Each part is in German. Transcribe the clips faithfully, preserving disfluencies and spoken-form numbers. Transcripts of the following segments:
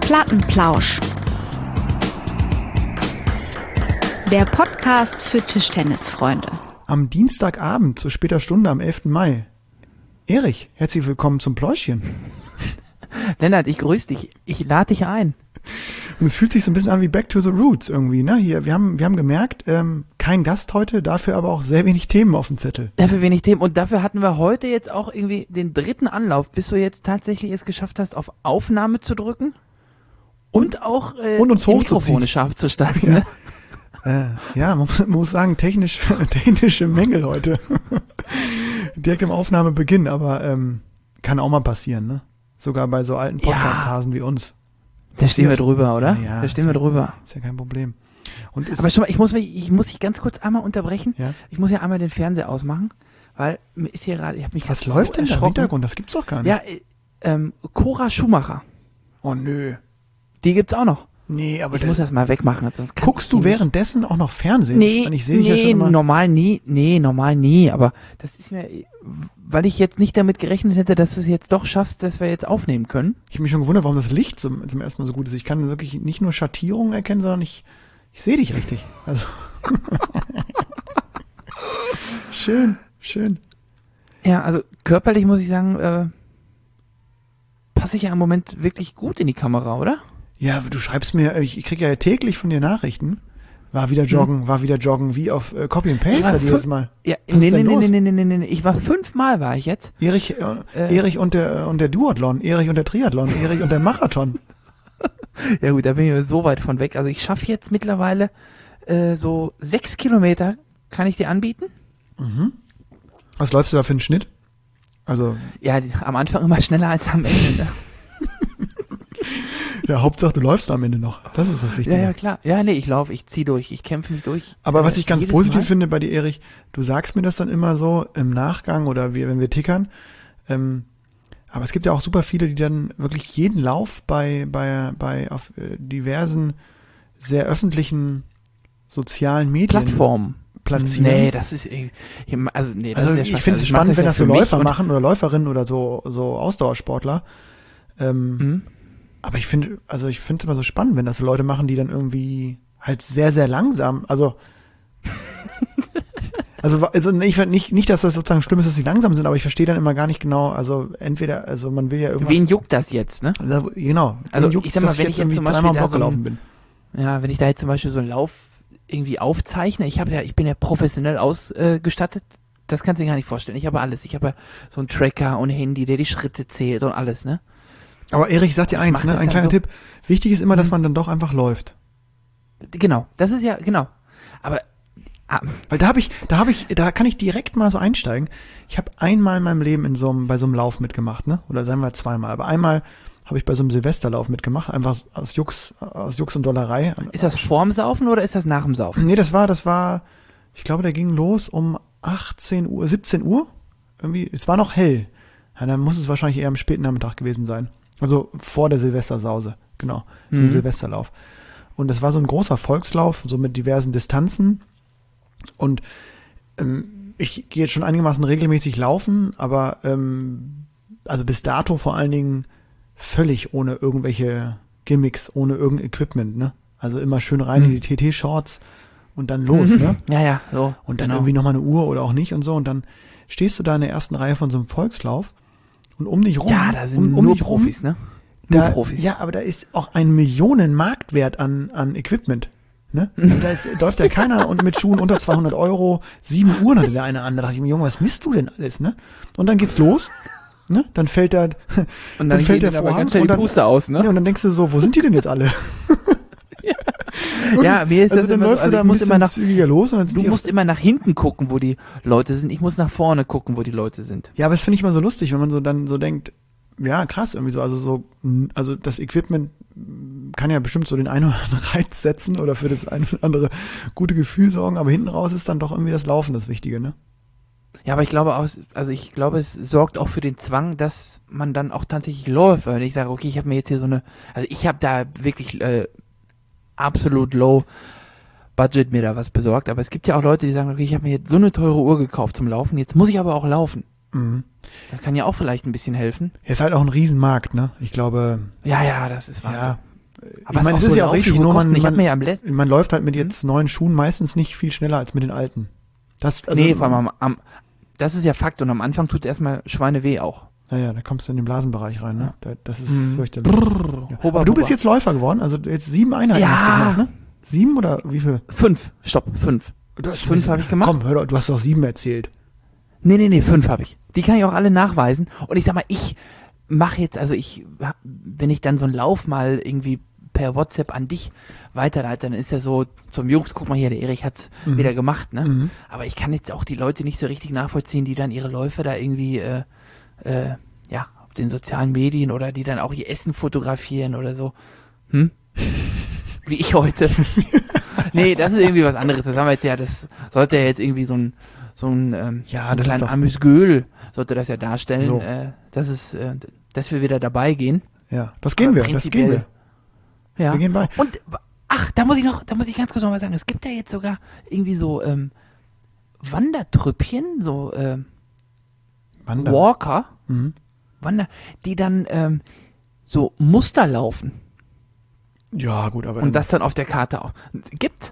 Plattenplausch. Der Podcast für Tischtennisfreunde. Am Dienstagabend zu später Stunde am elften Mai. Erich, herzlich willkommen zum Pläuschchen. Lennart, ich grüße dich. Ich lade dich ein. Und es fühlt sich so ein bisschen an wie Back to the Roots irgendwie, ne? Hier, wir haben, wir haben gemerkt, ähm, kein Gast heute, dafür aber auch sehr wenig Themen auf dem Zettel. Dafür wenig Themen. Und dafür hatten wir heute jetzt auch irgendwie den dritten Anlauf, bis du jetzt tatsächlich es geschafft hast, auf Aufnahme zu drücken und, und auch äh, und uns die hochzuziehen. Mikrofone scharf zu stellen. Ja. Ne? Äh, ja, man muss, man muss sagen, technisch, technische Mängel heute. Direkt im Aufnahmebeginn, aber ähm, kann auch mal passieren, ne? Sogar bei so alten Podcast-Hasen ja. wie uns. Da stehen wir drüber, oder? Ja, ja, da stehen wir ja, drüber. Ist ja kein Problem. Und ist aber schon mal, ich muss mich, ich muss dich ganz kurz einmal unterbrechen. Ja? Ich muss ja einmal den Fernseher ausmachen, weil mir ist hier gerade, ich habe mich Was so läuft denn da im erschrocken. Hintergrund? Das gibt's doch gar nicht. Ja, äh, ähm, Cora Schumacher. Oh nö. Die gibt's auch noch. Nee, aber ich das muss das mal wegmachen. Sonst kann guckst du nicht. währenddessen auch noch Fernsehen? Nee, ich sehe dich nee, ja schon immer. normal nie. Nee, normal nie. Aber das ist mir, weil ich jetzt nicht damit gerechnet hätte, dass du es jetzt doch schaffst, dass wir jetzt aufnehmen können. Ich habe mich schon gewundert, warum das Licht zum, zum ersten Mal so gut ist. Ich kann wirklich nicht nur Schattierungen erkennen, sondern ich, ich sehe dich richtig. Also schön, schön. Ja, also körperlich muss ich sagen, äh, passe ich ja im Moment wirklich gut in die Kamera, oder? Ja, du schreibst mir, ich, ich kriege ja täglich von dir Nachrichten. War wieder joggen, hm. war wieder joggen, wie auf äh, Copy and Paste jedes Mal. Ja, Was nee, ist denn nee, los? nee, nee, nee, nee, nee, nee, ich war fünfmal war ich jetzt. Erich, äh, äh, Erich und der und der Duathlon, Erich und der Triathlon, Erich und der Marathon. Ja gut, da bin ich so weit von weg. Also ich schaffe jetzt mittlerweile äh, so sechs Kilometer, kann ich dir anbieten? Mhm. Was läufst du da für einen Schnitt? Also ja, die, am Anfang immer schneller als am Ende. Ne? Ja, Hauptsache du läufst am Ende noch. Das ist das Wichtige. Ja, ja, klar. Ja, nee, ich laufe, ich ziehe durch, ich kämpfe mich durch. Aber äh, was ich ganz jedes positiv Mal. finde bei dir, Erich, du sagst mir das dann immer so im Nachgang oder wir, wenn wir tickern. Ähm, aber es gibt ja auch super viele, die dann wirklich jeden Lauf bei, bei, bei auf äh, diversen, sehr öffentlichen sozialen Medien Plattformen platzieren. Nee, das ist irgendwie, also nee, das also ist ja ich finde es also spannend, das wenn ja das so für mich Läufer und- machen oder Läuferinnen oder so, so Ausdauersportler. Ähm, Mhm. Aber ich finde, also ich finde es immer so spannend, wenn das so Leute machen, die dann irgendwie halt sehr, sehr langsam, also also, also ich find nicht, nicht, dass das sozusagen schlimm ist, dass sie langsam sind, aber ich verstehe dann immer gar nicht genau, also entweder, also man will ja irgendwas. Wen juckt das jetzt, ne? Also, genau. Also wen juckt, ich sag mal, dass wenn jetzt ich jetzt irgendwie zum Beispiel dreimal am da Block so ein- gelaufen bin. Ja, wenn ich da jetzt zum Beispiel so einen Lauf irgendwie aufzeichne, ich habe ja, ich bin ja professionell ausgestattet, das kannst du dir gar nicht vorstellen. Ich habe alles. Ich habe ja so einen Tracker und ein Handy, der die Schritte zählt und alles, ne? Aber Erich, ich sag dir Ich eins, mach ne, das ein dann kleiner so- Tipp. Wichtig ist immer, dass Mhm. man dann doch einfach läuft. Genau, das ist ja, genau. Aber, ah, Weil da habe ich, da habe ich, da kann ich direkt mal so einsteigen. Ich habe einmal in meinem Leben in so einem, bei so einem Lauf mitgemacht, ne? Oder sagen wir zweimal. Aber einmal habe ich bei so einem Silvesterlauf mitgemacht, einfach aus Jux, aus Jux und Dollerei. ist das vorm Saufen oder ist das nach dem Saufen? Nee, das war, das war, ich glaube, der ging los um achtzehn Uhr, siebzehn Uhr. Irgendwie, es war noch hell. Ja, dann muss es wahrscheinlich eher am späten Nachmittag gewesen sein. Also vor der Silvestersause, genau. So ein Mhm. Silvesterlauf. Und das war so ein großer Volkslauf, so mit diversen Distanzen. Und ähm, ich gehe jetzt schon einigermaßen regelmäßig laufen, aber ähm, also bis dato vor allen Dingen völlig ohne irgendwelche Gimmicks, ohne irgendein Equipment, ne? Also immer schön rein Mhm. in die T T-Shorts und dann los, Mhm. ne? Ja, ja, so. Und dann genau. irgendwie nochmal eine Uhr oder auch nicht und so. Und dann stehst du da in der ersten Reihe von so einem Volkslauf und um dich rum. Ja, da sind um, um nur dich rum, Profis, ne? Nur Da, Profis. ja, aber da ist auch ein Millionenmarktwert an, an Equipment. Ne? Und da ist, läuft ja keiner und mit Schuhen unter zweihundert Euro, sieben Uhren hatte der eine an. Da dachte ich mir, Junge, was misst du denn alles? Ne? Und dann geht's los. Ne? Dann fällt da, Und dann dann, fällt geht der aber Vorhang ganz schnell und die dann- Puste aus, ne? ja, und dann denkst du so, wo sind die denn jetzt alle? Ja, mir ist also das dann immer so, läufst also du da ich ein muss bisschen immer nach, zügiger los und dann sind du die auf- musst immer nach hinten gucken, wo die Leute sind. Ich muss nach vorne gucken, wo die Leute sind. Ja, aber das finde ich mal so lustig, wenn man so dann so denkt, ja, krass, irgendwie so, also so, mh, also das Equipment mh, kann ja bestimmt so den einen oder anderen Reiz setzen oder für das eine oder andere gute Gefühl sorgen, aber hinten raus ist dann doch irgendwie das Laufen das Wichtige, ne? Ja, aber ich glaube auch, also ich glaube, es sorgt auch für den Zwang, dass man dann auch tatsächlich läuft. Weil ich sage, okay, ich habe mir jetzt hier so eine, also ich habe da wirklich äh, absolut low Budget mir da was besorgt, aber es gibt ja auch Leute, die sagen, okay, ich habe mir jetzt so eine teure Uhr gekauft zum Laufen, jetzt muss ich aber auch laufen. Mhm. Das kann ja auch vielleicht ein bisschen helfen. Er ist halt auch ein Riesenmarkt, ne? Ich glaube, Ja, ja, das ist Wahnsinn. ja, Aber ich meine, es ist ja auch richtig, nur man, ich hab man, mir ja am Let- man läuft halt mit jetzt neuen Schuhen meistens nicht viel schneller als mit den alten. Das, also, nee, vor allem am, am, das ist ja Fakt und am Anfang tut es erstmal Schweineweh auch. Naja, da kommst du in den Blasenbereich rein, ne? Ja. Da, das ist Mhm. fürchterlich. Brrr, Ja. Hoba, Aber du bist Hoba. jetzt Läufer geworden, also jetzt sieben Einheiten Ja. hast du gemacht, ne? Sieben oder wie viel? Fünf, stopp, fünf. Das Fünf habe ich gemacht. Komm, hör doch, du hast doch sieben erzählt. Nee, nee, nee, fünf habe ich. Die kann ich auch alle nachweisen. Und ich sag mal, ich mache jetzt, also ich, wenn ich dann so einen Lauf mal irgendwie per WhatsApp an dich weiterleite, dann ist ja so, zum Jungs, guck mal hier, der Erich hat's Mhm. wieder gemacht, ne? Mhm. Aber ich kann jetzt auch die Leute nicht so richtig nachvollziehen, die dann ihre Läufe da irgendwie, äh, äh, ja, auf den sozialen Medien oder die dann auch ihr Essen fotografieren oder so. Hm? Wie ich heute. Nee, das ist irgendwie was anderes. Das haben wir jetzt ja, das sollte ja jetzt irgendwie so ein, so ein, ähm, Ja, ein das ist kleinen doch- Amüsgöl sollte das ja darstellen, So. äh, dass es, äh, dass wir wieder dabei gehen. Ja, das gehen Aber wir, das gehen wir. Ja. Wir gehen bei. Und ach, da muss ich noch, da muss ich ganz kurz noch mal sagen, es gibt ja jetzt sogar irgendwie so ähm, Wandertrüppchen, so ähm, Wander. Walker, Mhm. Wander, die dann ähm, so Muster laufen Ja, gut, aber und das dann auf der Karte auch. Gibt?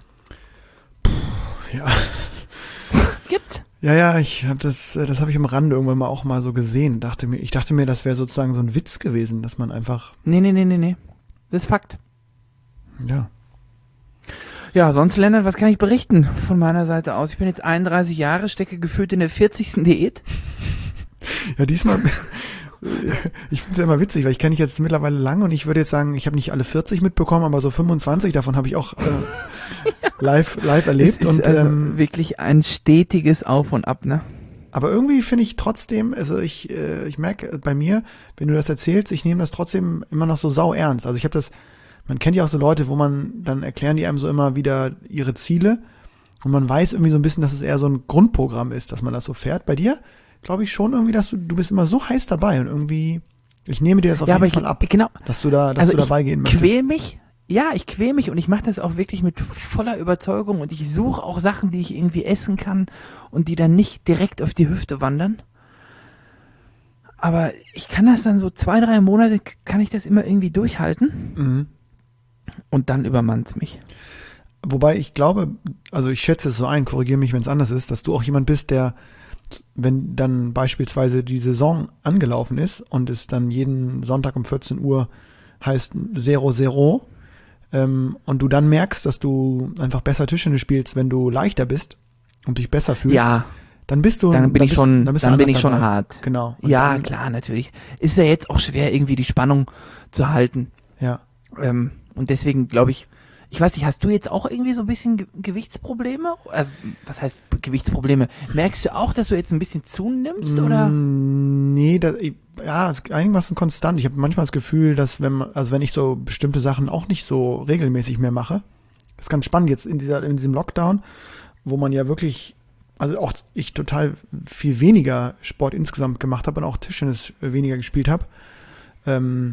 ja. Gibt? Ja, ja, ich hab das, äh, das habe ich am Rande irgendwann mal auch mal so gesehen. Dachte mir, ich dachte mir, das wäre sozusagen so ein Witz gewesen, dass man einfach, Nee, nee, nee, nee, nee. Das ist Fakt. ja. Ja, sonst, Lennart, was kann ich berichten von meiner Seite aus? Ich bin jetzt einunddreißig Jahre, stecke gefühlt in der vierzigsten Diät. Ja, diesmal, ich finde es ja immer witzig, weil ich kenne dich jetzt mittlerweile lang und ich würde jetzt sagen, ich habe nicht alle vierzig mitbekommen, aber so fünfundzwanzig davon habe ich auch äh, live, live erlebt. Es ist und, also ähm, wirklich ein stetiges Auf und Ab, ne? aber irgendwie finde ich trotzdem, also ich, äh, ich merke bei mir, wenn du das erzählst, ich nehme das trotzdem immer noch so sau ernst. Also ich habe das, man kennt ja auch so Leute, wo man, dann erklären die einem so immer wieder ihre Ziele und man weiß irgendwie so ein bisschen, dass es eher so ein Grundprogramm ist, dass man das so fährt. Bei dir glaube ich schon irgendwie, dass du, du bist immer so heiß dabei und irgendwie, ich nehme dir das auf Ja, aber jeden ich, Fall ab, genau. dass du da, dass Also du dabei gehen ich möchtest. quäl mich, ja, ich quäl mich und ich mache das auch wirklich mit voller Überzeugung und ich suche auch Sachen, die ich irgendwie essen kann und die dann nicht direkt auf die Hüfte wandern. Aber ich kann das dann so zwei, drei Monate, kann ich das immer irgendwie durchhalten Mhm. und dann übermannt's mich. Wobei ich glaube, also ich schätze es so ein, korrigiere mich, wenn es anders ist, dass du auch jemand bist, der, wenn dann beispielsweise die Saison angelaufen ist und es dann jeden Sonntag um vierzehn Uhr heißt Zero Zero ähm, und du dann merkst, dass du einfach besser Tischtennis spielst, wenn du leichter bist und dich besser fühlst, Ja, dann bist du, dann bin ich bist, schon, dann, bist du dann bin anders ich schon dabei. hart. Genau. Und Ja, dann, klar, natürlich. Ist ja jetzt auch schwer, irgendwie die Spannung zu halten. Ja. Ähm, und deswegen glaube ich, ich weiß nicht, hast du jetzt auch irgendwie so ein bisschen Ge Gewichtsprobleme? Äh, was heißt P- Gewichtsprobleme? Merkst du auch, dass du jetzt ein bisschen zunimmst, oder? Mm, Nee, das, ich- ja, es ist einigermaßen konstant. Ich habe manchmal das Gefühl, dass wenn man, also wenn ich so bestimmte Sachen auch nicht so regelmäßig mehr mache, das ist ganz spannend jetzt in dieser, in diesem Lockdown, wo man ja wirklich, also auch ich total viel weniger Sport insgesamt gemacht habe und auch Tischtennis weniger gespielt habe, ähm,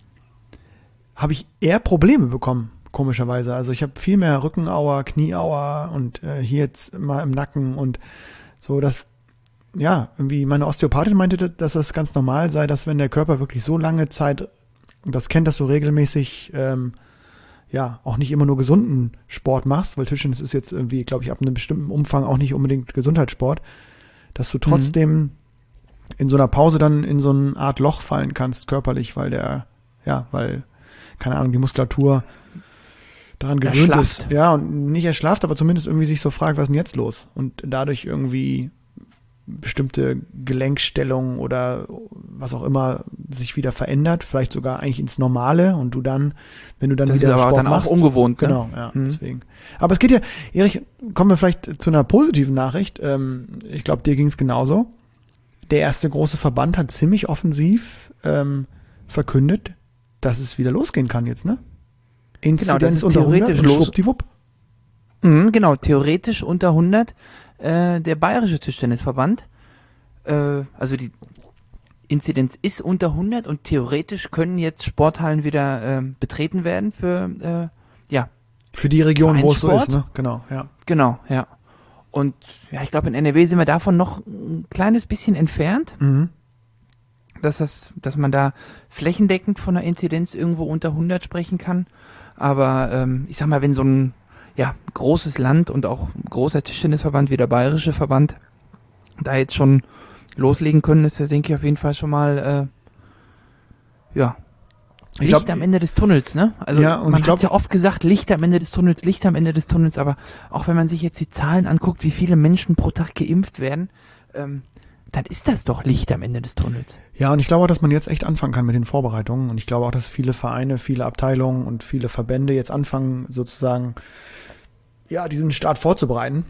habe ich eher Probleme bekommen, komischerweise. Also ich habe viel mehr Rückenauer, Knieauer und äh, hier jetzt mal im Nacken und so, dass ja, irgendwie meine Osteopathin meinte, dass das ganz normal sei, dass wenn der Körper wirklich so lange Zeit das kennt, dass du regelmäßig ähm, ja auch nicht immer nur gesunden Sport machst, weil Tischtennis ist jetzt irgendwie, glaube ich, ab einem bestimmten Umfang auch nicht unbedingt Gesundheitssport, dass du trotzdem in so einer Pause dann in so eine Art Loch fallen kannst, körperlich, weil der, ja, weil, keine Ahnung, die Muskulatur daran gewöhnt Erschlafft. ist. Ja, und nicht erschlafft, aber zumindest irgendwie sich so fragt, was ist denn jetzt los? Und dadurch irgendwie bestimmte Gelenkstellungen oder was auch immer sich wieder verändert, vielleicht sogar eigentlich ins Normale und du dann, wenn du dann Das ist wieder aber Sport dann machst, auch ungewohnt, ne? genau, ja, Mhm. deswegen. Aber es geht ja, Erich, kommen wir vielleicht zu einer positiven Nachricht. Ähm, ich glaube, dir ging es genauso. Der erste große Verband hat ziemlich offensiv ähm, verkündet, dass es wieder losgehen kann jetzt, ne? Genau, das ist unter hundert theoretisch und los. schwuppdiwupp. Mhm, genau, theoretisch unter hundert. Äh, der Bayerische Tischtennisverband, äh, also die Inzidenz ist unter hundert und theoretisch können jetzt Sporthallen wieder äh, betreten werden für, äh, ja, Für die Region, wo es so ist, Vereinssport? ne? Genau, ja. genau, ja. Und ja, ich glaube, in N R W sind wir davon noch ein kleines bisschen entfernt. Mhm. dass das, dass man da flächendeckend von einer Inzidenz irgendwo unter hundert sprechen kann. Aber ähm, ich sag mal, wenn so ein ja, großes Land und auch ein großer Tischtennisverband wie der Bayerische Verband da jetzt schon loslegen können, ist das, denke ich, auf jeden Fall schon mal äh, ja, Ich Licht glaub, am Ende des Tunnels, ne? Also Ja, und man ich glaub- hat ja oft gesagt, Licht am Ende des Tunnels, Licht am Ende des Tunnels, aber auch wenn man sich jetzt die Zahlen anguckt, wie viele Menschen pro Tag geimpft werden, ähm, dann ist das doch Licht am Ende des Tunnels. Ja, und ich glaube auch, dass man jetzt echt anfangen kann mit den Vorbereitungen. Und ich glaube auch, dass viele Vereine, viele Abteilungen und viele Verbände jetzt anfangen, sozusagen, ja, diesen Start vorzubereiten.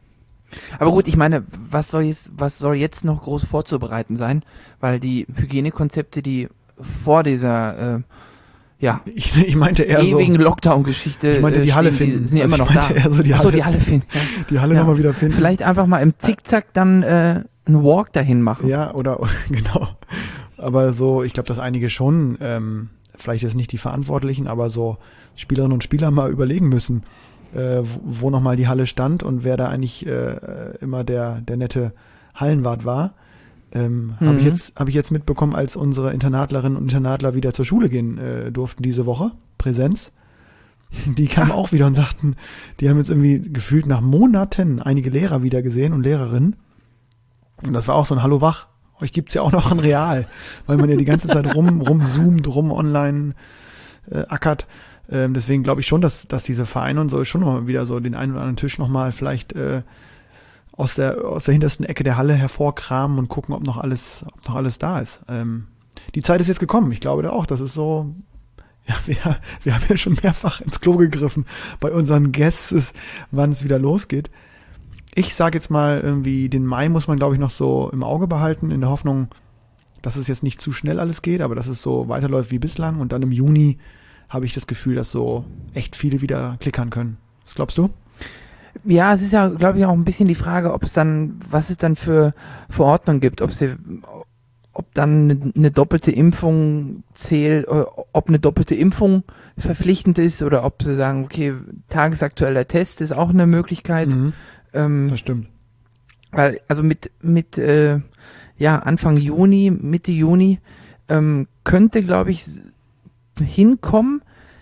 Aber gut, ich meine, was soll jetzt, was soll jetzt noch groß vorzubereiten sein? Weil die Hygienekonzepte, die vor dieser äh, ja, Ich, ich meinte eher ewigen so, Lockdown-Geschichte ich meinte die äh, Halle stehen, finden. die sind ja Also immer ich noch meinte da. eher so die Ach so, Halle- die Halle finden. Ja. die Halle Ja. nochmal wieder finden. Vielleicht einfach mal im Zickzack dann äh, einen Walk dahin machen. Ja, oder, genau. Aber so, ich glaube, dass einige schon, ähm, vielleicht jetzt nicht die Verantwortlichen, aber so Spielerinnen und Spieler mal überlegen müssen, äh, wo, wo nochmal die Halle stand und wer da eigentlich äh, immer der, der nette Hallenwart war. Ähm, Mhm. Habe ich jetzt, habe ich jetzt mitbekommen, als unsere Internatlerinnen und Internatler wieder zur Schule gehen äh, durften diese Woche, Präsenz. Die kamen auch wieder und sagten, die haben jetzt irgendwie gefühlt nach Monaten einige Lehrer wieder gesehen und Lehrerinnen. Und das war auch so ein Hallo wach. Euch gibt's ja auch noch in real, weil man ja die ganze Zeit rum, rumzoomt, rum online äh, ackert. Ähm, deswegen glaube ich schon, dass, dass diese Vereine und so schon mal wieder so den einen oder anderen Tisch nochmal vielleicht äh, aus der, aus der hintersten Ecke der Halle hervorkramen und gucken, ob noch alles, ob noch alles da ist. Ähm, die Zeit ist jetzt gekommen. Ich glaube da auch, das ist so, ja, wir, wir haben ja schon mehrfach ins Klo gegriffen bei unseren Guests, wann es wieder losgeht. Ich sage jetzt mal irgendwie, den Mai muss man, glaube ich, noch so im Auge behalten, in der Hoffnung, dass es jetzt nicht zu schnell alles geht, aber dass es so weiterläuft wie bislang. Und dann im Juni habe ich das Gefühl, dass so echt viele wieder klickern können. Was glaubst du? Ja, es ist ja, glaube ich, auch ein bisschen die Frage, ob es dann, was es dann für Verordnungen gibt, ob sie, ob dann eine, eine doppelte Impfung zählt, ob eine doppelte Impfung verpflichtend ist oder ob sie sagen, okay, tagesaktueller Test ist auch eine Möglichkeit. Mhm, Ähm, das stimmt. weil, also mit, mit, äh, ja, Anfang Juni, Mitte Juni, ähm, könnte, glaube ich, s- hinkommen,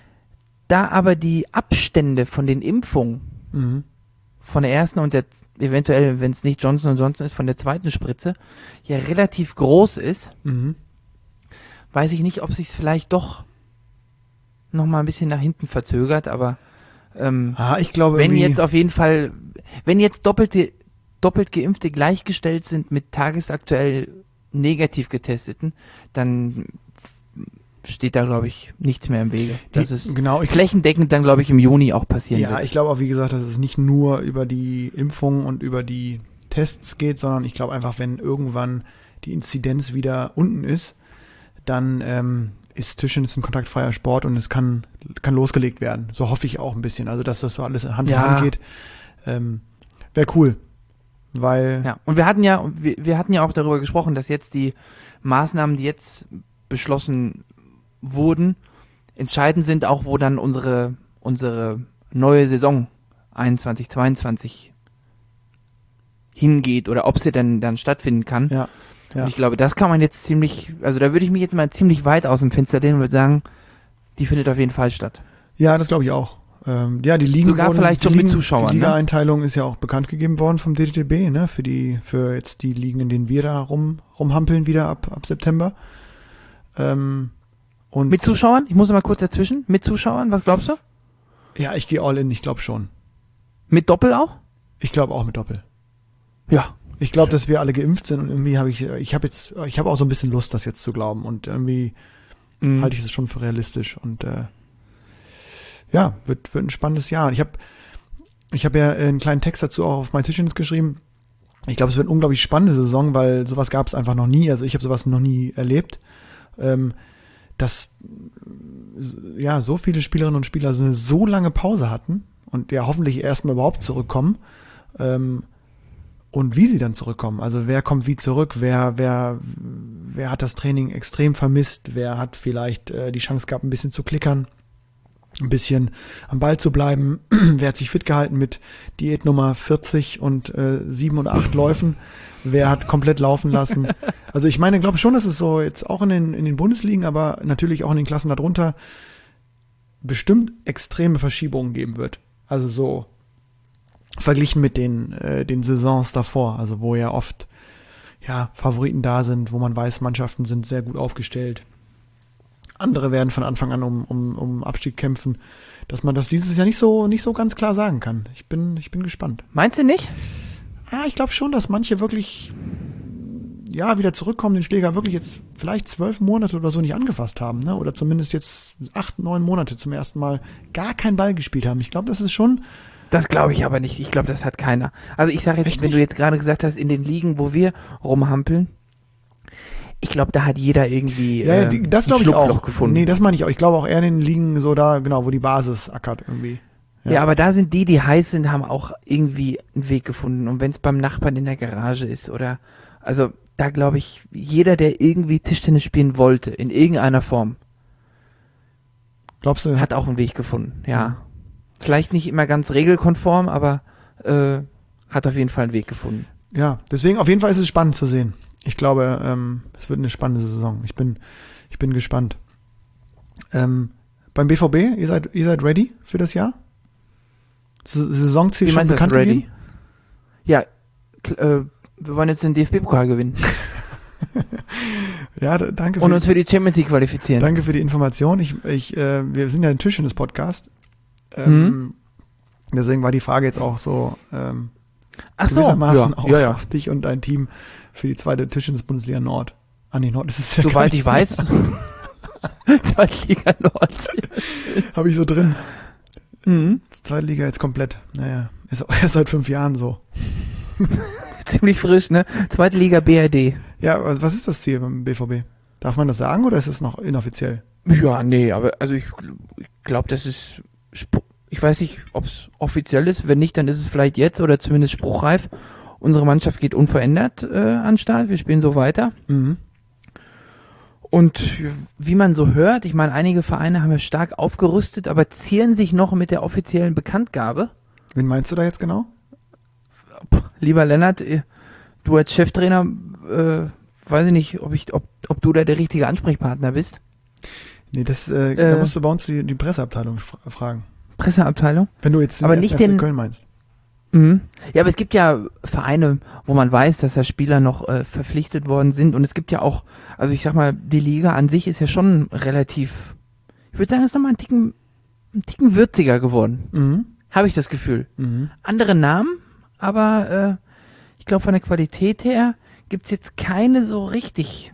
da aber die Abstände von den Impfungen, Mhm. von der ersten und der, eventuell, wenn es nicht Johnson und Johnson ist, von der zweiten Spritze, ja relativ groß ist, Mhm. weiß ich nicht, ob sich es vielleicht doch noch mal ein bisschen nach hinten verzögert, aber ähm, Ah, ich glaube wenn irgendwie, jetzt auf jeden Fall, wenn jetzt doppelte, doppelt Geimpfte gleichgestellt sind mit tagesaktuell negativ getesteten, dann steht da, glaube ich, nichts mehr im Wege. Das die, ist genau, ich, flächendeckend dann, glaube ich, im Juni auch passieren ja, wird. ich glaube auch, wie gesagt, dass es nicht nur über die Impfung und über die Tests geht, sondern ich glaube einfach, wenn irgendwann die Inzidenz wieder unten ist, dann ähm, ist Tischtennis ein kontaktfreier Sport und es kann, kann losgelegt werden. So hoffe ich auch ein bisschen. Also, dass das so alles Hand in Ja. Hand geht. Ähm, Wäre cool. Weil, Ja, und wir hatten ja, wir, wir hatten ja auch darüber gesprochen, dass jetzt die Maßnahmen, die jetzt beschlossen wurden, entscheidend sind, auch wo dann unsere, unsere neue Saison einundzwanzig zweiundzwanzig hingeht oder ob sie denn dann stattfinden kann. ja, ja. Und ich glaube, das kann man jetzt ziemlich, also da würde ich mich jetzt mal ziemlich weit aus dem Fenster lehnen und würde sagen, die findet auf jeden Fall statt. Ja, das glaube ich auch. Ähm, ja, die Ligen Sogar wurden, vielleicht die schon mit Ligen, Zuschauern, Die ne? Liga-Einteilung ist ja auch bekannt gegeben worden vom D T B, ne? Für die, für jetzt die Ligen, in denen wir da rum, rumhampeln wieder ab, ab September. Ähm, und Mit Zuschauern? Ich muss mal kurz dazwischen. Mit Zuschauern, was glaubst du? ja, ich gehe all in, ich glaube schon. Mit Doppel auch? Ich glaube auch mit Doppel. Ja. Ich glaube, dass wir alle geimpft sind und irgendwie habe ich, ich habe jetzt, ich habe auch so ein bisschen Lust, das jetzt zu glauben und irgendwie Mhm. halte ich es schon für realistisch und äh, ja, wird, wird ein spannendes Jahr. Und ich habe, ich habe ja einen kleinen Text dazu auch auf mein Tischtennis geschrieben. Ich glaube, es wird eine unglaublich spannende Saison, weil sowas gab es einfach noch nie. Also ich habe sowas noch nie erlebt, ähm, dass ja so viele Spielerinnen und Spieler so eine so lange Pause hatten und ja hoffentlich erstmal überhaupt zurückkommen. Ähm, und wie sie dann zurückkommen. Also wer kommt wie zurück, wer, wer, wer hat das Training extrem vermisst, wer hat vielleicht äh, die Chance gehabt, ein bisschen zu klickern. ein bisschen am Ball zu bleiben. Wer hat sich fit gehalten mit Diät Nummer vierzig und äh, sieben und acht Läufen? Wer hat komplett laufen lassen? Also ich meine, glaube schon, dass es so jetzt auch in den, in den Bundesligen, aber natürlich auch in den Klassen darunter bestimmt extreme Verschiebungen geben wird. Also so verglichen mit den, äh, den Saisons davor, also wo ja oft ja, Favoriten da sind, wo man weiß, Mannschaften sind sehr gut aufgestellt. Andere werden von Anfang an um, um, um Abstieg kämpfen, dass man das dieses Jahr nicht so, nicht so ganz klar sagen kann. Ich bin, ich bin gespannt. Meinst du nicht? Ja, ich glaube schon, dass manche wirklich ja wieder zurückkommen, den Schläger wirklich jetzt vielleicht zwölf Monate oder so nicht angefasst haben, ne? Oder zumindest jetzt acht, neun Monate zum ersten Mal gar keinen Ball gespielt haben. Ich glaube, das ist schon. Das glaube ich aber nicht. Ich glaube, das hat keiner. Also ich sage jetzt, Echt wenn nicht? du jetzt gerade gesagt hast, in den Ligen, wo wir rumhampeln, ich glaube, da hat jeder irgendwie Ja, ja, äh, die, das ein glaube ich Schlupfloch auch. gefunden. Nee, das meine ich auch. Ich glaube auch eher in den Ligen so da, genau, wo die Basis ackert irgendwie. Ja. Ja. aber da sind die, die heiß sind, haben auch irgendwie einen Weg gefunden. Und wenn es beim Nachbarn in der Garage ist oder, also da glaube ich, jeder, der irgendwie Tischtennis spielen wollte, in irgendeiner Form, Glaubst du? hat auch einen Weg gefunden, ja. Vielleicht nicht immer ganz regelkonform, aber äh, hat auf jeden Fall einen Weg gefunden. Ja, deswegen auf jeden Fall ist es spannend zu sehen. Ich glaube, ähm, es wird eine spannende Saison. Ich bin, ich bin gespannt. Ähm, beim B V B, ihr seid, ihr seid ready für das Jahr? S Saisonziel Wie schon meinst du das, bekannt ready? gegeben? Ja, kl- äh, wir wollen jetzt den D F B-Pokal gewinnen Ja, d- danke und für, uns für die Champions League qualifizieren. danke für die Information. Ich, ich, äh, wir sind ja ein Tischtennis-Podcast. Ähm, Mhm. Deswegen war die Frage jetzt auch so ähm, Ach so, gewissermaßen ja, auf, ja, ja. auf dich und dein Team für die zweite Tischtennis-Bundesliga Nord. Ah nee, Nord ist es ja gar Soweit nicht. ich weiß, Zweitliga Nord. Habe ich so drin. Mhm. Zweite Liga jetzt komplett. Naja, ist auch erst seit fünf Jahren so. Ziemlich frisch, ne? Zweite Liga B R D. Ja, was was ist das Ziel beim B V B? Darf man das sagen oder ist es noch inoffiziell? Ja, nee, aber also ich, ich glaube, das ist, Sp- ich weiß nicht, ob es offiziell ist. Wenn nicht, dann ist es vielleicht jetzt oder zumindest spruchreif. Unsere Mannschaft geht unverändert äh, an den Start. Wir spielen so weiter. Mhm. Und wie man so hört, ich meine, einige Vereine haben ja stark aufgerüstet, aber zieren sich noch mit der offiziellen Bekanntgabe. Wen meinst du da jetzt genau? Lieber Lennart, äh, du als Cheftrainer, äh, weiß ich nicht, ob, ich, ob, ob du da der richtige Ansprechpartner bist. Nee, das äh, Äh. da musst du bei uns die, die Presseabteilung fra- fragen. Presseabteilung. Wenn du jetzt den Aber ersten nicht F C den- Köln meinst. Mhm. Ja, aber es gibt ja Vereine, wo man weiß, dass da Spieler noch äh, verpflichtet worden sind. Und es gibt ja auch, also ich sag mal, die Liga an sich ist ja schon relativ, ich würde sagen, es ist nochmal ein Ticken, ein Ticken würziger geworden. Mhm. Habe ich das Gefühl. Mhm. Andere Namen, aber äh, ich glaube, von der Qualität her gibt es jetzt keine so richtig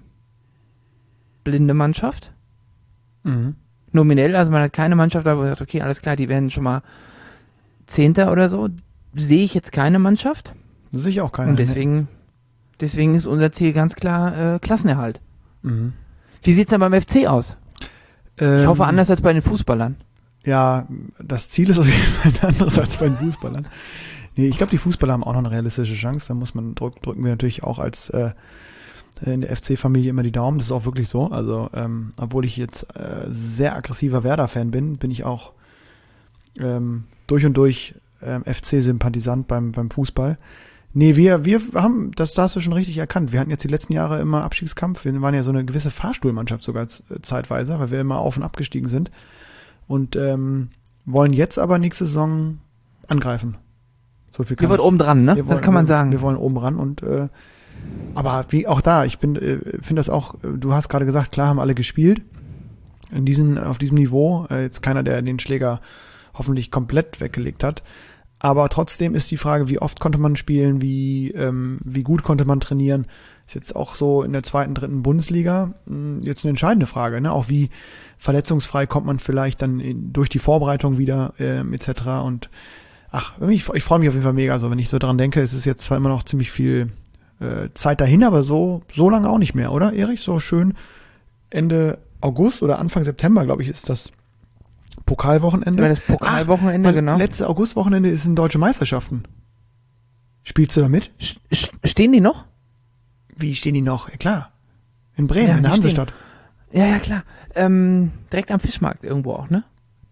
blinde Mannschaft. Mhm. Nominell, also man hat keine Mannschaft, aber man sagt, okay, alles klar, die werden schon mal Zehnter oder so. Sehe ich jetzt keine Mannschaft. Sicher auch keiner. Und deswegen, deswegen ist unser Ziel ganz klar äh, Klassenerhalt. Nee. Mhm. Wie sieht's denn beim F C aus? Ich Ähm, hoffe anders als bei den Fußballern. Ja, das Ziel ist auf jeden Fall ein anderes als bei den Fußballern. Nee, ich glaube, die Fußballer haben auch noch eine realistische Chance. Da muss man drück, drücken wir natürlich auch als äh, in der F C-Familie immer die Daumen. Das ist auch wirklich so. Also, ähm, obwohl ich jetzt äh, sehr aggressiver Werder-Fan bin, bin ich auch ähm, durch und durch ähm, F C-Sympathisant beim, beim Fußball. Nee, wir, wir haben, das, das hast du schon richtig erkannt. Wir hatten jetzt die letzten Jahre immer Abstiegskampf. Wir waren ja so eine gewisse Fahrstuhlmannschaft sogar äh, zeitweise, weil wir immer auf und abgestiegen sind. Und ähm, wollen jetzt aber nächste Saison angreifen. So viel kann Ihr wollt ich- oben dran, ne? wir Das wollen- kann man wir, sagen. Wir wollen oben ran und äh, aber wie auch da, ich bin äh, finde das auch, äh, du hast gerade gesagt, klar haben alle gespielt in diesen, auf diesem Niveau, äh, jetzt keiner, der den Schläger hoffentlich komplett weggelegt hat, aber trotzdem ist die Frage, wie oft konnte man spielen, wie ähm, wie gut konnte man trainieren, ist jetzt auch so in der zweiten, dritten Bundesliga mh, jetzt eine entscheidende Frage, ne? Auch wie verletzungsfrei kommt man vielleicht dann in, durch die Vorbereitung wieder ähm, et cetera. Und ach, irgendwie, ich, ich freue mich auf jeden Fall mega. Also wenn ich so dran denke, es ist jetzt zwar immer noch ziemlich viel äh, Zeit dahin, aber so so lange auch nicht mehr, oder Erich? So schön Ende August oder Anfang September, glaube ich, ist das Pokalwochenende. Ja, das Pokalwochenende, Ach, genau. Letzte Augustwochenende ist in Deutsche Meisterschaften. Spielst du da mit? Sch- sch- Stehen die noch? Wie stehen die noch? Ja, klar. In Bremen, Ja, in der die Hansestadt. Ja, ja, klar. Ähm, direkt am Fischmarkt irgendwo auch, ne?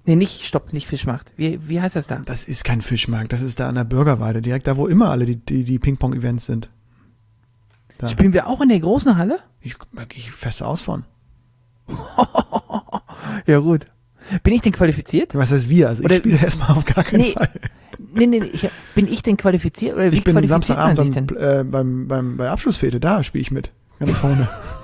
Nee, nicht, stopp, nicht Fischmarkt. Wie, wie heißt das da? Das ist kein Fischmarkt, das ist da an der Bürgerweide, direkt da, wo immer alle die, die, die Ping-Pong-Events sind. Da. Spielen wir auch in der großen Halle? Ich, da gehe ich fest aus von. Ja, gut. Bin ich denn qualifiziert? Was heißt wir? Also Oder- ich spiele erstmal auf gar keinen Nee, Fall. Nee, nee, nee. Ich, bin ich denn qualifiziert? Oder wie Ich bin qualifiziert man sich Samstagabend denn? am, äh, beim, beim, bei Abschlussfete, da spiele ich mit. Ganz vorne.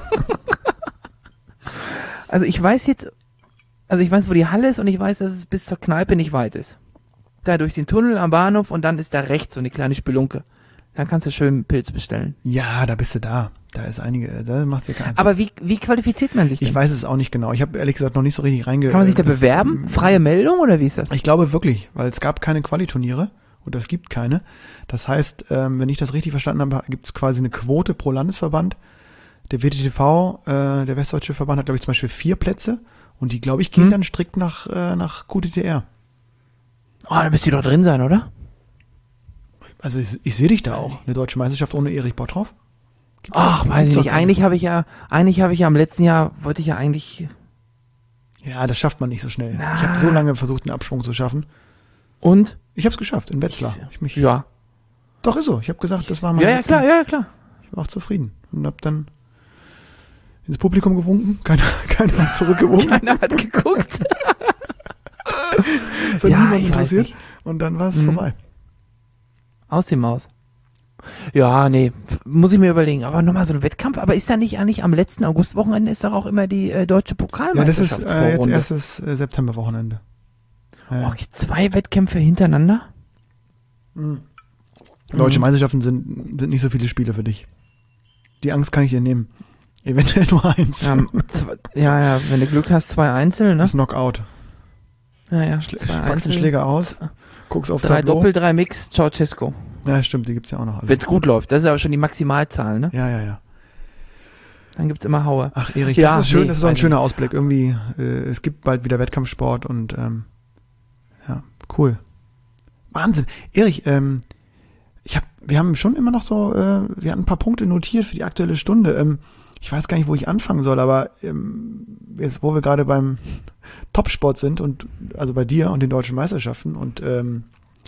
Also ich weiß jetzt, also ich weiß, wo die Halle ist und ich weiß, dass es bis zur Kneipe nicht weit ist. Da durch den Tunnel am Bahnhof und dann ist da rechts so eine kleine Spelunke. Da kannst du schön einen Pilz bestellen. Ja, da bist du da. Da ist einige, da macht dir keinen. Aber wie, wie qualifiziert man sich denn? Ich weiß es auch nicht genau. Ich habe ehrlich gesagt noch nicht so richtig reinge... Kann man sich da das- bewerben? Freie Meldung oder wie ist das? Ich glaube wirklich, weil es gab keine Qualiturniere oder es gibt keine. Das heißt, ähm, wenn ich das richtig verstanden habe, gibt es quasi eine Quote pro Landesverband. Der W T T V, äh, der Westdeutsche Verband, hat glaube ich zum Beispiel vier Plätze und die, glaube ich, gehen Hm. dann strikt nach, äh, nach Q T T R. Oh, da müsst ihr doch drin sein, oder? Also ich, ich sehe dich da auch. Eine deutsche Meisterschaft ohne Erich Bottroff. Gibt's Ach, doch- weiß ich gibt's doch nicht. keine. Eigentlich habe ich ja, eigentlich habe ich ja im letzten Jahr, wollte ich ja eigentlich, Ja, das schafft man nicht so schnell. Na. Ich habe so lange versucht, den Absprung zu schaffen. und? Ich habe es geschafft, in Wetzlar. Ich mich, Ja. Doch, ist so. Ich habe gesagt, das war mein Ja, ja, letzter- klar, ja, ja, klar. Ich war auch zufrieden und habe dann ins Publikum gewunken. Keiner, keiner hat zurückgewunken. Keiner hat geguckt. Das hat Ja, niemand ich weiß interessiert. nicht. Und dann war es Mhm. vorbei. Aus dem Maus. Ja, nee, muss ich mir überlegen. Aber nochmal so ein Wettkampf. Aber ist da nicht eigentlich am letzten Augustwochenende ist doch auch immer die äh, deutsche Ja, das ist Pokalmeisterschaft? äh, jetzt erstes äh, Septemberwochenende. Ja. Okay, zwei Wettkämpfe hintereinander? Deutsche Mhm. Meisterschaften sind, sind nicht so viele Spiele für dich. Die Angst kann ich dir nehmen. Eventuell nur eins. Ja, zwei, ja, ja, wenn du Glück hast, zwei Einzel, ne? Das Knockout. Ja, ja, Schlä zwei packst den Einzel, Schläger aus, guckst auf drei Tableau. Doppel, drei Mix, Ceausescu. Ja, stimmt, die gibt's ja auch noch alle. Wenn es gut läuft. Das ist aber schon die Maximalzahl, ne? Ja, ja, ja. Dann gibt's immer Haue. Ach, Erich, Ja, das ist schön, nee, das ist so ein weiß schöner Ausblick. Irgendwie, äh, es gibt bald wieder Wettkampfsport und ähm, ja, cool. Wahnsinn. Erich, ähm, ich hab, wir haben schon immer noch so, äh, wir hatten ein paar Punkte notiert für die aktuelle Stunde. Ähm, ich weiß gar nicht, wo ich anfangen soll, aber ähm, jetzt, wo wir gerade beim Topsport sind und also bei dir und den deutschen Meisterschaften und ähm,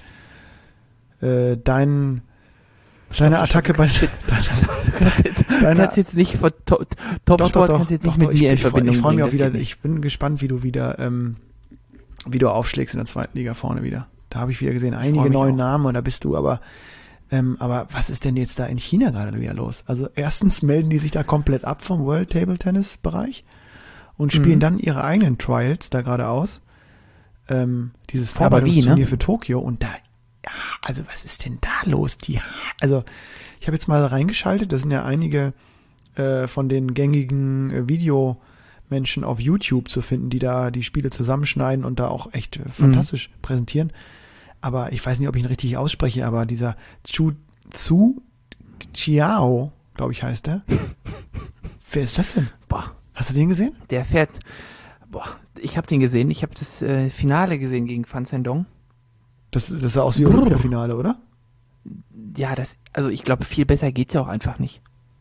äh, dein Deine Attacke bei Du kannst jetzt, Deine- kannst jetzt nicht von to Doch, Topsport doch, doch, kannst jetzt doch, nicht mit doch, ich, mir in ich, freu- Verbindung ich freue mich bringen, auch wieder, das geht ich bin gespannt, wie du wieder, ähm, wie du aufschlägst in der zweiten Liga vorne wieder. Da habe ich wieder gesehen, einige mich neue auch. Namen und da bist du, aber, ähm, aber was ist denn jetzt da in China gerade wieder los? Also erstens melden die sich da komplett ab vom World Table Tennis Bereich und spielen Mhm. dann ihre eigenen Trials da gerade aus. Ähm, dieses Aber wie, Vorbereitungsturnier ne? für Tokio und da, ja, also was ist denn da los? Die, also ich habe jetzt mal reingeschaltet, da sind ja einige äh, von den gängigen äh, Videomenschen auf YouTube zu finden, die da die Spiele zusammenschneiden und da auch echt äh, fantastisch präsentieren. Aber ich weiß nicht, ob ich ihn richtig ausspreche, aber dieser Chu Zu Chiao, glaube ich, heißt der. Wer ist das denn? Boah, Hast du den gesehen? der fährt. Boah, ich habe den gesehen. Ich habe das äh, Finale gesehen gegen Fan Zhendong. Das, das sah aus wie Olympiafinale, oder? Ja, das, also ich glaube, viel besser geht's ja auch einfach nicht.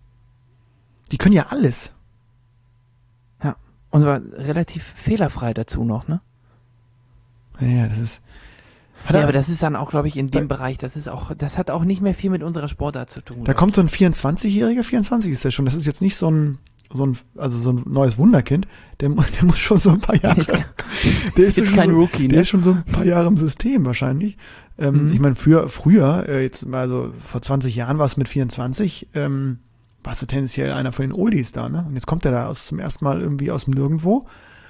Die können ja alles. Ja. Und war relativ fehlerfrei dazu noch, ne? Ja, ja, das ist. Hat Ja, er, aber das ist dann auch, glaube ich, in dem Da- Bereich, das ist auch, das hat auch nicht mehr viel mit unserer Sportart zu tun. da glaub kommt so ein vierundzwanzigjähriger, vierundzwanzig ist der schon. Das ist jetzt nicht so ein, so ein, also so ein neues Wunderkind. Der, mu- der muss schon so ein paar Jahre. Jetzt- der ist jetzt schon kein so, Rookie, Der ne? ist schon so ein paar Jahre im System wahrscheinlich. Ähm, Mhm. Ich meine, früher, früher, äh, jetzt mal so vor zwanzig Jahren war es mit vierundzwanzig, ähm, warst du tendenziell einer von den Oldies da, ne? Und jetzt kommt er da aus, zum ersten Mal irgendwie aus dem Nirgendwo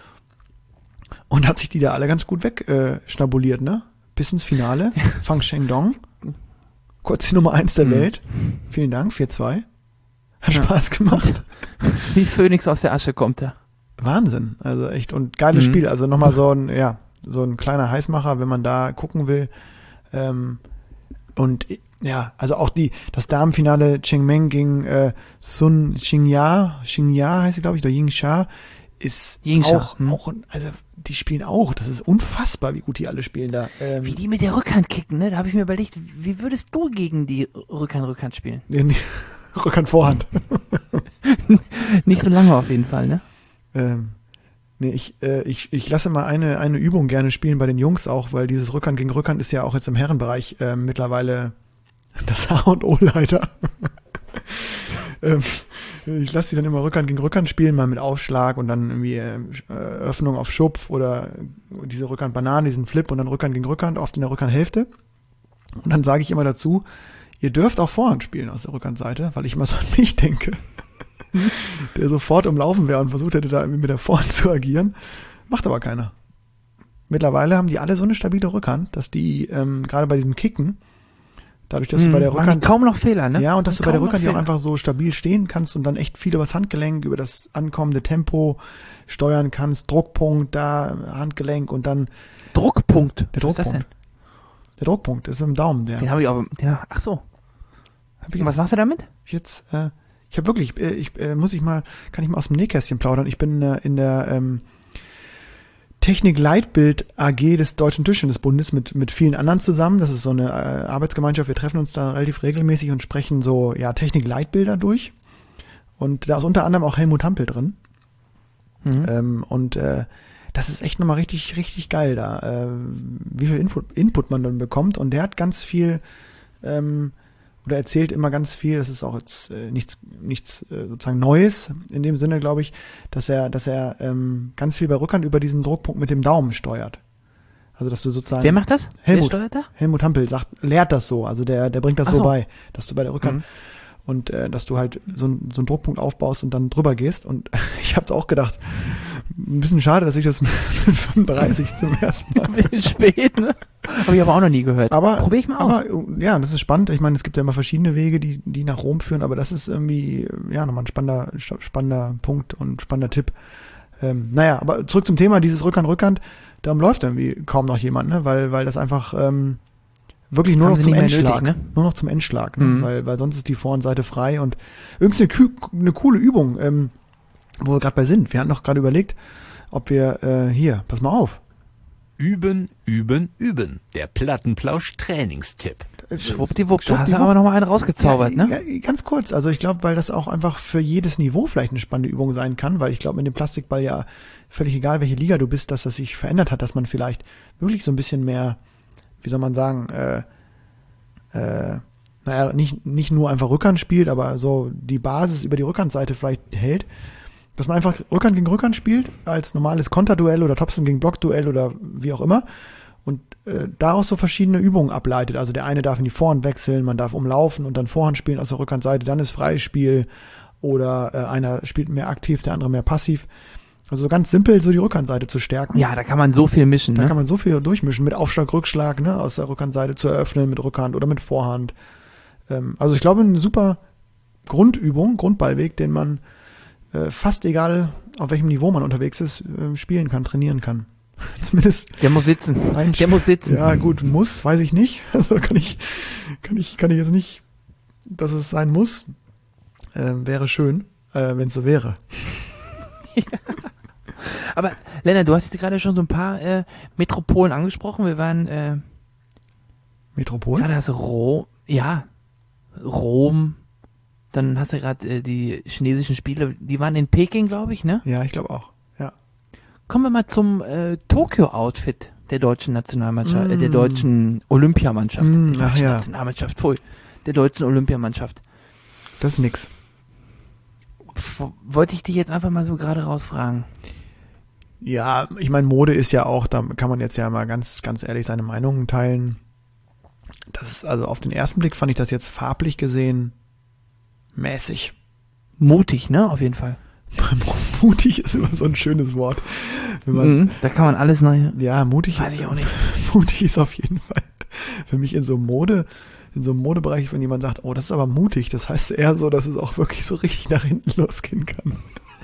und hat sich die da alle ganz gut wegschnabuliert, äh, schnabuliert, ne? Bis ins Finale. Fang Shendong. Kurz die Nummer eins der Mhm. Welt. Vielen Dank, vier zwei. Hat Ja. Spaß gemacht. Wie Phönix aus der Asche kommt er. Wahnsinn. Also echt. Und geiles Mhm. Spiel. Also nochmal so ein, ja, so ein kleiner Heißmacher, wenn man da gucken will. Ähm, und ja, also auch die, das Damenfinale Chengmeng gegen äh, Sun Xingya, Xingya heißt sie, glaube ich, oder Yingsha, ist Yingsha, auch, hm. auch, also die spielen auch. Das ist unfassbar, wie gut die alle spielen da. Ähm, Wie die mit der Rückhand kicken, ne? Da habe ich mir überlegt, wie würdest du gegen die Rückhand-Rückhand spielen? in die Rückhand Vorhand. Nicht so lange auf jeden Fall, ne? ähm, Nee, ich, äh, ich, ich lasse mal eine, eine Übung gerne spielen bei den Jungs auch, weil dieses Rückhand gegen Rückhand ist ja auch jetzt im Herrenbereich äh, mittlerweile das H und O leider. ähm, ich lasse die dann immer Rückhand gegen Rückhand spielen, mal mit Aufschlag und dann irgendwie äh, Öffnung auf Schupf oder diese Rückhand-Banane, diesen Flip und dann Rückhand gegen Rückhand, oft in der Rückhandhälfte. Und dann sage ich immer dazu, ihr dürft auch Vorhand spielen aus der Rückhandseite, weil ich immer so an mich denke, der sofort umlaufen wäre und versucht hätte, da irgendwie mit der Vorhand zu agieren. Macht aber keiner. Mittlerweile haben die alle so eine stabile Rückhand, dass die ähm, gerade bei diesem Kicken, dadurch, dass hm, du bei der Rückhand kaum noch Fehler, ne? Ja, und dass man du bei der Rückhand ja auch Fehler. einfach so stabil stehen kannst und dann echt viel übers Handgelenk, über das ankommende Tempo steuern kannst, Druckpunkt da, Handgelenk und dann Druckpunkt. Der Was Druckpunkt. ist das denn? Der Druckpunkt ist im Daumen. Der Den habe ich auch. Den, ach so. hab ich Und was machst du damit? jetzt, äh, ich habe wirklich, äh, ich äh, muss ich mal, kann ich mal aus dem Nähkästchen plaudern. Ich bin äh, in der ähm, Technik-Leitbild A G des Deutschen Tischtennisbundes mit mit vielen anderen zusammen. Das ist so eine äh, Arbeitsgemeinschaft. Wir treffen uns da relativ regelmäßig und sprechen so ja Technik-Leitbilder durch. Und da ist unter anderem auch Helmut Hampel drin. Mhm. Ähm, und äh, das ist echt nochmal richtig, richtig geil da, äh, wie viel Input, Input man dann bekommt. Und der hat ganz viel, ähm, oder erzählt immer ganz viel, das ist auch jetzt äh, nichts, nichts äh, sozusagen Neues in dem Sinne, glaube ich, dass er, dass er ähm, ganz viel bei Rückhand über diesen Druckpunkt mit dem Daumen steuert. Also dass du sozusagen. Wer macht das? Helmut. Wer steuert da? Helmut Hampel sagt, lehrt das so, also der, der bringt das Ach so so. bei, dass du bei der Rückhand Mhm. und äh, dass du halt so, ein, so einen Druckpunkt aufbaust und dann drüber gehst. Und ich habe auch gedacht, ein bisschen schade, dass ich das mit fünfunddreißig zum ersten Mal. Ein bisschen spät, ne? Habe ich aber auch noch nie gehört. Aber, Probier ich mal aus. aber ja, das ist spannend. Ich meine, es gibt ja immer verschiedene Wege, die, die nach Rom führen, aber das ist irgendwie, ja, nochmal ein spannender, spannender Punkt und spannender Tipp. Ähm, naja, aber zurück zum Thema, dieses Rückhand-Rückhand, darum läuft irgendwie kaum noch jemand, ne? Weil, weil das einfach ähm, wirklich nur Haben noch sie zum nicht mehr Endschlag, nötig, ne? nur noch zum Endschlag, ne? Mhm. weil, weil sonst ist die Vorhandseite frei und irgendwie eine, eine coole Übung, ähm, wo wir gerade bei sind. Wir hatten noch gerade überlegt, ob wir äh, hier, pass mal auf. Üben, üben, üben. Der Plattenplausch-Trainingstipp. Schwuppdiwupp, da hast du Schwuppdiwupp. aber noch mal einen rausgezaubert, ja, ne? Ja, ganz kurz, also ich glaube, weil das auch einfach für jedes Niveau vielleicht eine spannende Übung sein kann, weil ich glaube, mit dem Plastikball ja völlig egal, welche Liga du bist, dass das sich verändert hat, dass man vielleicht wirklich so ein bisschen mehr, wie soll man sagen, äh, äh, naja, nicht, nicht nur einfach Rückhand spielt, aber so die Basis über die Rückhandseite vielleicht hält, dass man einfach Rückhand gegen Rückhand spielt, als normales Konterduell oder Topspin gegen Blockduell oder wie auch immer und äh, daraus so verschiedene Übungen ableitet. Also der eine darf in die Vorhand wechseln, man darf umlaufen und dann Vorhand spielen aus der Rückhandseite, dann ist Freispiel oder äh, einer spielt mehr aktiv, der andere mehr passiv. Also so ganz simpel, so die Rückhandseite zu stärken. Ja, da kann man so viel mischen, Da ne? kann man so viel durchmischen, mit Aufschlag, Rückschlag, ne, aus der Rückhandseite zu eröffnen, mit Rückhand oder mit Vorhand. Ähm, also ich glaube, eine super Grundübung, Grundballweg, den man äh, fast egal, auf welchem Niveau man unterwegs ist, äh, spielen kann, trainieren kann. Zumindest Der muss sitzen. ein Der muss sitzen. Ja, gut, muss, weiß ich nicht. Also kann ich, kann ich, kann ich jetzt nicht, dass es sein muss. Äh, wäre schön, äh, wenn es so wäre. Aber Lennart, du hast jetzt gerade schon so ein paar äh, Metropolen angesprochen. Wir waren äh, Metropol? gerade hast du Rom, ja, Rom. Dann hast du gerade äh, die chinesischen Spiele, die waren in Peking, glaube ich, ne? Ja, ich glaube auch. Ja. Kommen wir mal zum äh, Tokio-Outfit der deutschen Nationalmannschaft, äh, der Mm. deutschen Olympiamannschaft. Mm, der ach deutschen ja. Nationalmannschaft, pfui. Der deutschen Olympiamannschaft. Das ist nix. F- Wollte ich dich jetzt einfach mal so gerade rausfragen. Ja, ich meine, Mode ist ja auch, da kann man jetzt ja mal ganz, ganz ehrlich seine Meinungen teilen. Das, also auf den ersten Blick fand ich das jetzt farblich gesehen mäßig. Mutig, ne? Auf jeden Fall. Mutig ist immer so ein schönes Wort. Wenn man, Mhm, da kann man alles neu. Ja, mutig. Weiß ich auch nicht. Mutig ist auf jeden Fall für mich in so einem Mode, in so einem Modebereich, wenn jemand sagt, oh, das ist aber mutig, das heißt eher so, dass es auch wirklich so richtig nach hinten losgehen kann.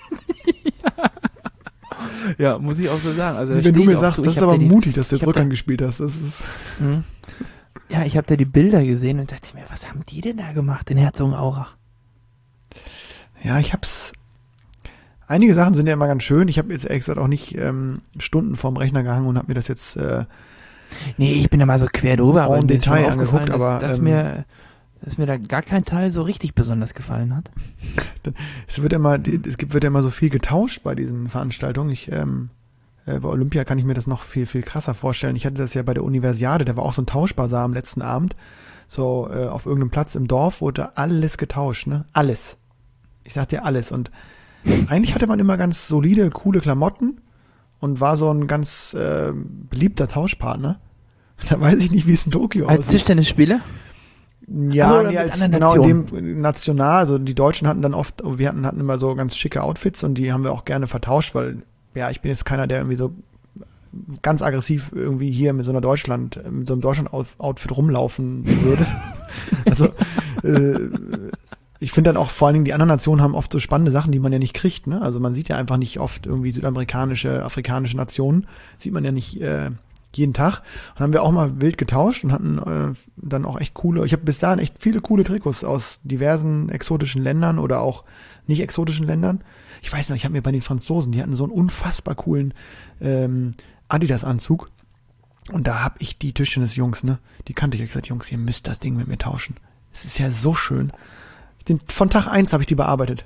Ja, muss ich auch so sagen. Also, Wenn du mir sagst, das ist aber mutig, dass du jetzt Rückhand gespielt hast, das ist. Mhm. Ja, ich habe da die Bilder gesehen und dachte mir, was haben die denn da gemacht in Herzogenaurach? Ja, ich hab's. Einige Sachen sind ja immer ganz schön. Ich habe jetzt ehrlich gesagt auch nicht ähm, Stunden vorm Rechner gehangen und habe mir das jetzt. Äh, Nee, ich bin da mal so quer drüber, aber En mir ist schon Detail aufgefallen, angeguckt, dass, aber, dass ähm, mir dass mir da gar kein Teil so richtig besonders gefallen hat. Es wird immer, es gibt, wird ja immer so viel getauscht bei diesen Veranstaltungen. Ich, ähm, äh, bei Olympia kann ich mir das noch viel, viel krasser vorstellen. Ich hatte das ja bei der Universiade, da war auch so ein Tauschbasar am letzten Abend. So, äh, auf irgendeinem Platz im Dorf wurde alles getauscht, ne? Alles. Ich sag dir alles. Und eigentlich hatte man immer ganz solide, coole Klamotten und war so ein ganz äh, beliebter Tauschpartner. Da weiß ich nicht, wie es in Tokio Als aussieht. Tischtennisspieler? Ja, Oder nee, mit als, anderen genau, in Nationen? dem national, also die Deutschen hatten dann oft, wir hatten, hatten immer so ganz schicke Outfits und die haben wir auch gerne vertauscht, weil, ja, ich bin jetzt keiner, der irgendwie so ganz aggressiv irgendwie hier mit so einer Deutschland, mit so einem Deutschland-Outfit rumlaufen würde. Also, äh, ich finde dann auch vor allen Dingen, die anderen Nationen haben oft so spannende Sachen, die man ja nicht kriegt, ne? Also man sieht ja einfach nicht oft irgendwie südamerikanische, afrikanische Nationen, sieht man ja nicht, äh, jeden Tag. Und haben wir auch mal wild getauscht und hatten äh, dann auch echt coole, ich habe bis dahin echt viele coole Trikots aus diversen exotischen Ländern oder auch nicht exotischen Ländern. Ich weiß noch, ich habe mir bei den Franzosen, die hatten so einen unfassbar coolen ähm, Adidas-Anzug. Und da habe ich die Tischtennis-Jungs, ne, die kannte ich, ich gesagt, Jungs, ihr müsst das Ding mit mir tauschen. Es ist ja so schön. Den, von Tag eins habe ich die bearbeitet.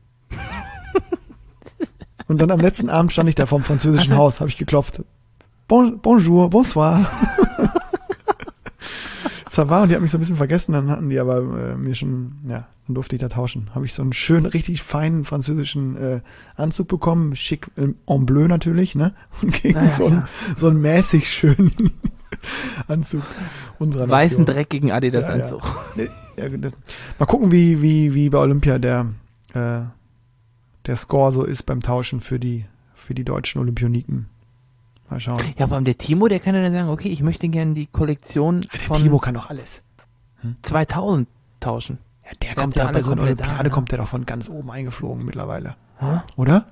Und dann am letzten Abend stand ich da vorm französischen Also, Haus, habe ich geklopft. Bon, bonjour, bonsoir. Ça va, und die hat mich so ein bisschen vergessen, dann hatten die aber äh, mir schon, ja, dann durfte ich da tauschen. Habe ich so einen schönen, richtig feinen französischen äh, Anzug bekommen, schick äh, en bleu natürlich, ne? Und gegen Naja, so, einen, ja. so einen mäßig schönen Anzug unserer Weißen, Nation. dreckigen Ja, Adidas-Anzug. ja. Nee, ja, das, mal gucken, wie, wie, wie bei Olympia der, äh, der Score so ist beim Tauschen für die, für die deutschen Olympioniken. Mal schauen. Ja, vor allem der Timo, der kann ja dann sagen, okay, ich möchte gerne die Kollektion Der von Timo kann doch alles. zweitausend tauschen. Ja, der Der kommt hat ja da bei alle so einer komplett da, Olympiade, ne? kommt der doch von ganz oben eingeflogen mittlerweile. Hä? Oder?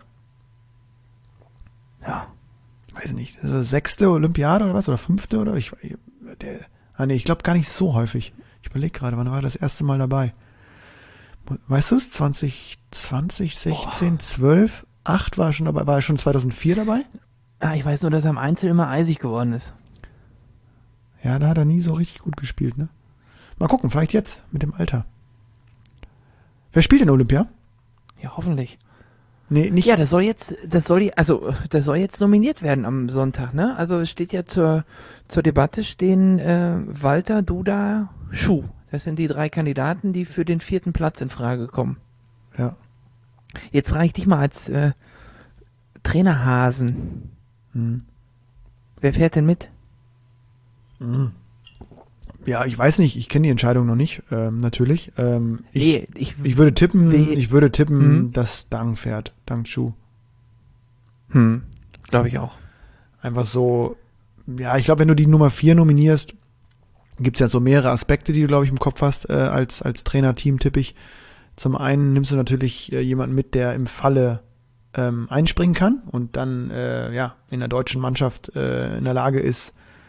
Ja. Weiß nicht. Das ist das sechste Olympiade oder was? Oder fünfte? Oder? Ich, der, ah nee, ich glaube gar nicht so häufig. Ich überlege gerade, wann war er das erste Mal dabei? Weißt du es? zwanzig zwanzig, sechzehn, zwölf, acht war er schon dabei. War er schon zweitausendvier dabei? Ah, ich weiß nur, dass er am Einzel immer eisig geworden ist. Ja, da hat er nie so richtig gut gespielt, ne? Mal gucken, vielleicht jetzt mit dem Alter. Wer spielt denn Olympia? Ja, hoffentlich. Nee, nicht. Ja, das soll jetzt, das soll, also, das soll jetzt nominiert werden am Sonntag, ne? Also, es steht ja zur, zur Debatte stehen, äh, Walter, Duda, Schuh. Das sind die drei Kandidaten, die für den vierten Platz in Frage kommen. Ja. Jetzt frage ich dich mal als, äh, Trainerhasen. Hm. Wer fährt denn mit? Ja, ich weiß nicht, ich kenne die Entscheidung noch nicht, ähm, natürlich. Ähm, ich, Nee, ich, ich würde tippen, We- ich würde tippen, Mhm. dass Dang fährt, Dang Chu. hm, glaube ich auch. Einfach so, ja, ich glaube, wenn du die Nummer vier nominierst, gibt's ja so mehrere Aspekte, die du, glaube ich, im Kopf hast, äh, als, als Trainer-Team tippe ich. Zum einen nimmst du natürlich äh, jemanden mit, der im Falle ähm, einspringen kann und dann, äh, ja, in der deutschen Mannschaft äh, in der Lage ist,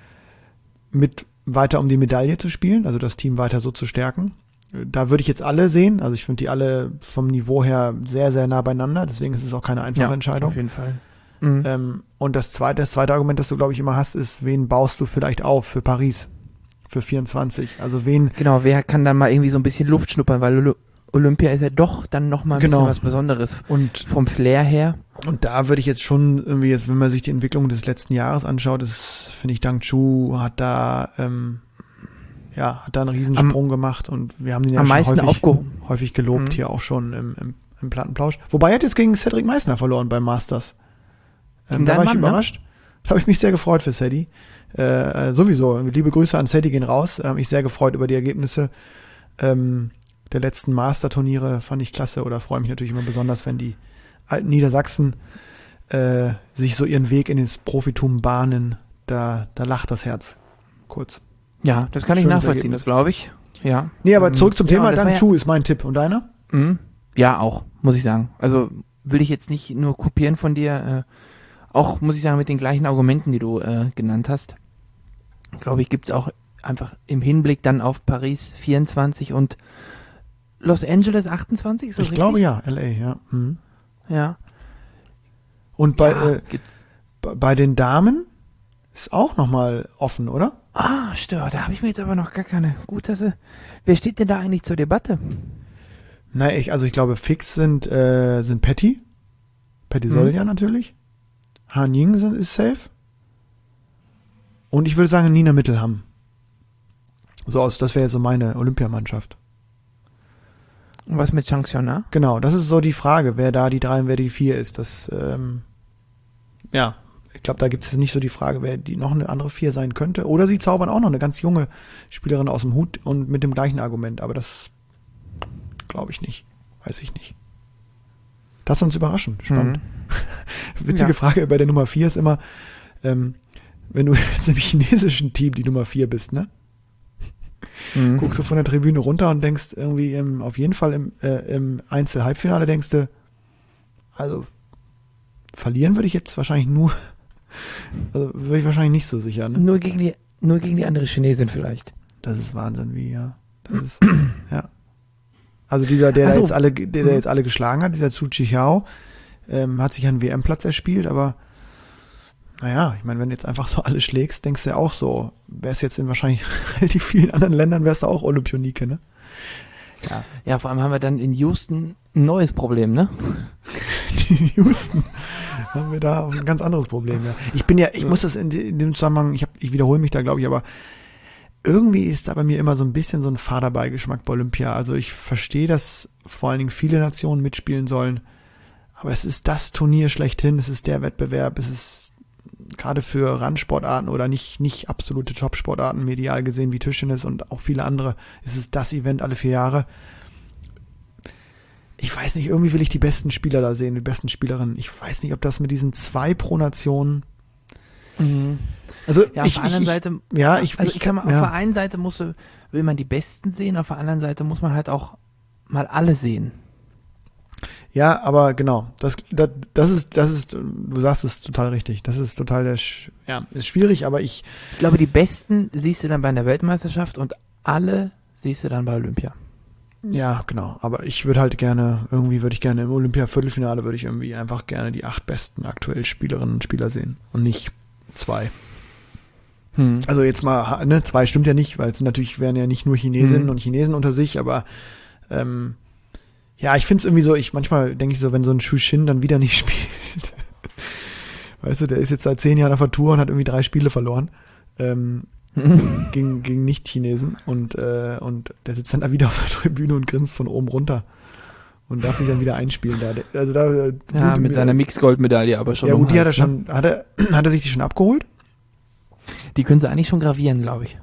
mit weiter um die Medaille zu spielen, also das Team weiter so zu stärken. Da würde ich jetzt alle sehen, also ich finde die alle vom Niveau her sehr, sehr nah beieinander, deswegen ist es auch keine einfache Entscheidung. Auf jeden Fall. Mhm. Ähm, und das zweite, das zweite Argument, das du, glaube ich, immer hast, ist, wen baust du vielleicht auf für Paris, für vierundzwanzig? Also wen, Genau, wer kann dann mal irgendwie so ein bisschen Luft schnuppern, weil Oly- Olympia ist ja doch dann nochmal ein Genau. bisschen was Besonderes und, vom Flair her. und da würde ich jetzt schon irgendwie jetzt, wenn man sich die Entwicklung des letzten Jahres anschaut, ist, finde ich, Dang Chu hat da, ähm, ja, hat da einen Riesensprung gemacht und wir haben den ja am schon meisten häufig, aufgehoben. häufig gelobt Mhm. hier auch schon im, im, im Plattenplausch. Wobei er hat jetzt gegen Cedric Meissner verloren beim Masters. Ähm, Gegen da deinen war ich Mann, ne? überrascht. Da habe ich mich sehr gefreut für Cedi. Äh, äh, sowieso, liebe Grüße an Cedi gehen raus. Äh, mich sehr gefreut über die Ergebnisse ähm, der letzten Master-Turniere. Fand ich klasse oder freue mich natürlich immer besonders, wenn die alten Niedersachsen äh, sich so ihren Weg in ins Profitum bahnen. Da, da lacht das Herz. Kurz. Ja, das kann ich Schönes nachvollziehen, Ergebnis. das glaube ich. Ja. Nee, aber Ähm, zurück zum ja, Thema. und das Dang war Chu ist mein Tipp. Und deiner? Ja, mhm. Ja, auch, muss ich sagen. Also will ich jetzt nicht nur kopieren von dir, äh, auch, muss ich sagen, mit den gleichen Argumenten, die du äh, genannt hast. Glaube ich, gibt es auch einfach im Hinblick dann auf Paris vierundzwanzig und Los Angeles achtundzwanzig, ist das Ich richtig? glaube ja, L A, ja. Mhm. Ja. Und bei, ja, äh, gibt's. bei bei den Damen ist auch nochmal offen, oder? Ah, stört. Da habe ich mir jetzt aber noch gar keine. Gut, dass sie. Wer steht denn da eigentlich zur Debatte? Na, ich, also ich glaube, fix sind, äh, sind Patty. Patty Mhm. Solja natürlich. Han Ying sind, ist safe. Und ich würde sagen, Nina Mittelham. So aus, das wäre jetzt so meine Olympiamannschaft. Und was mit Chang Xiona? Genau, das ist so die Frage, wer da die drei und wer die vier ist. Das, ähm, ja, ich glaube, da gibt es nicht so die Frage, wer die noch eine andere vier sein könnte. Oder sie zaubern auch noch eine ganz junge Spielerin aus dem Hut und mit dem gleichen Argument. Aber das glaube ich nicht. Weiß ich nicht. Das uns überraschen. Spannend. Mhm. Witzige Ja. Frage bei der Nummer vier ist immer, ähm, wenn du jetzt im chinesischen Team die Nummer vier bist, ne? Mhm. Guckst du von der Tribüne runter und denkst irgendwie im, auf jeden Fall im, äh, im Einzel-Halbfinale denkst du, also verlieren würde ich jetzt wahrscheinlich nur, also würde ich wahrscheinlich nicht so sicher, ne? Nur gegen die, nur gegen die andere Chinesin vielleicht. Das ist Wahnsinn, wie, ja. Das ist, ja. Also dieser, der Ach da so. jetzt alle, der, der Mhm. jetzt alle geschlagen hat, dieser Zhu Chiao, ähm, hat sich einen W M-Platz erspielt, aber naja, ich meine, wenn du jetzt einfach so alle schlägst, denkst du ja auch so, wär's jetzt in wahrscheinlich relativ vielen anderen Ländern, wärst du auch Olympionike, ne? Ja. Ja, vor allem haben wir dann in Houston ein neues Problem, ne? Die Houston haben wir da auch ein ganz anderes Problem, ja. Ich bin ja, ich muss das in, in dem Zusammenhang, ich, hab, ich wiederhole mich da, glaube ich, aber irgendwie ist da bei mir immer so ein bisschen so ein Faderbeigeschmack bei Olympia. Also ich verstehe, dass vor allen Dingen viele Nationen mitspielen sollen, aber es ist das Turnier schlechthin, es ist der Wettbewerb, es ist gerade für Randsportarten oder nicht, nicht absolute Top-Sportarten medial gesehen wie Tischtennis und auch viele andere, es ist das Event alle vier Jahre. Ich weiß nicht, irgendwie will ich die besten Spieler da sehen, die besten Spielerinnen. Ich weiß nicht, ob das mit diesen zwei pro Nation. Mhm. Also Ja, ich, auf der anderen ich, Seite, ja, ich, also ich, ich kann mal, ja. auf der einen Seite musst du, will man die Besten sehen, auf der anderen Seite muss man halt auch mal alle sehen. Ja, aber genau, das, das, das ist, das ist, du sagst es total richtig. Das ist total der, Sch- ja, ist schwierig, aber ich, Ich glaube, die Besten siehst du dann bei einer Weltmeisterschaft und alle siehst du dann bei Olympia. ja, genau. Aber ich würde halt gerne, irgendwie würde ich gerne im Olympia-Viertelfinale würde ich irgendwie einfach gerne die acht besten aktuell Spielerinnen und Spieler sehen und nicht zwei. Hm. Also jetzt mal, ne, zwei stimmt ja nicht, weil es natürlich wären ja nicht nur Chinesinnen Mhm. und Chinesen unter sich, aber ähm, ja, ich finde es irgendwie so, ich manchmal denke ich so, wenn so ein Xu Xin dann wieder nicht spielt, weißt du, der ist jetzt seit zehn Jahren auf der Tour und hat irgendwie drei Spiele verloren ähm, gegen, gegen Nicht-Chinesen und, äh, und der sitzt dann da wieder auf der Tribüne und grinst von oben runter und darf sich dann wieder einspielen da. Der- Also da äh, Ja, blutet mit mir- seiner Mix-Gold-Medaille aber schon. Ja um gut, die hat er Hals, ne? schon, hat er, hat er sich die schon abgeholt? Die können sie eigentlich schon gravieren, glaube ich.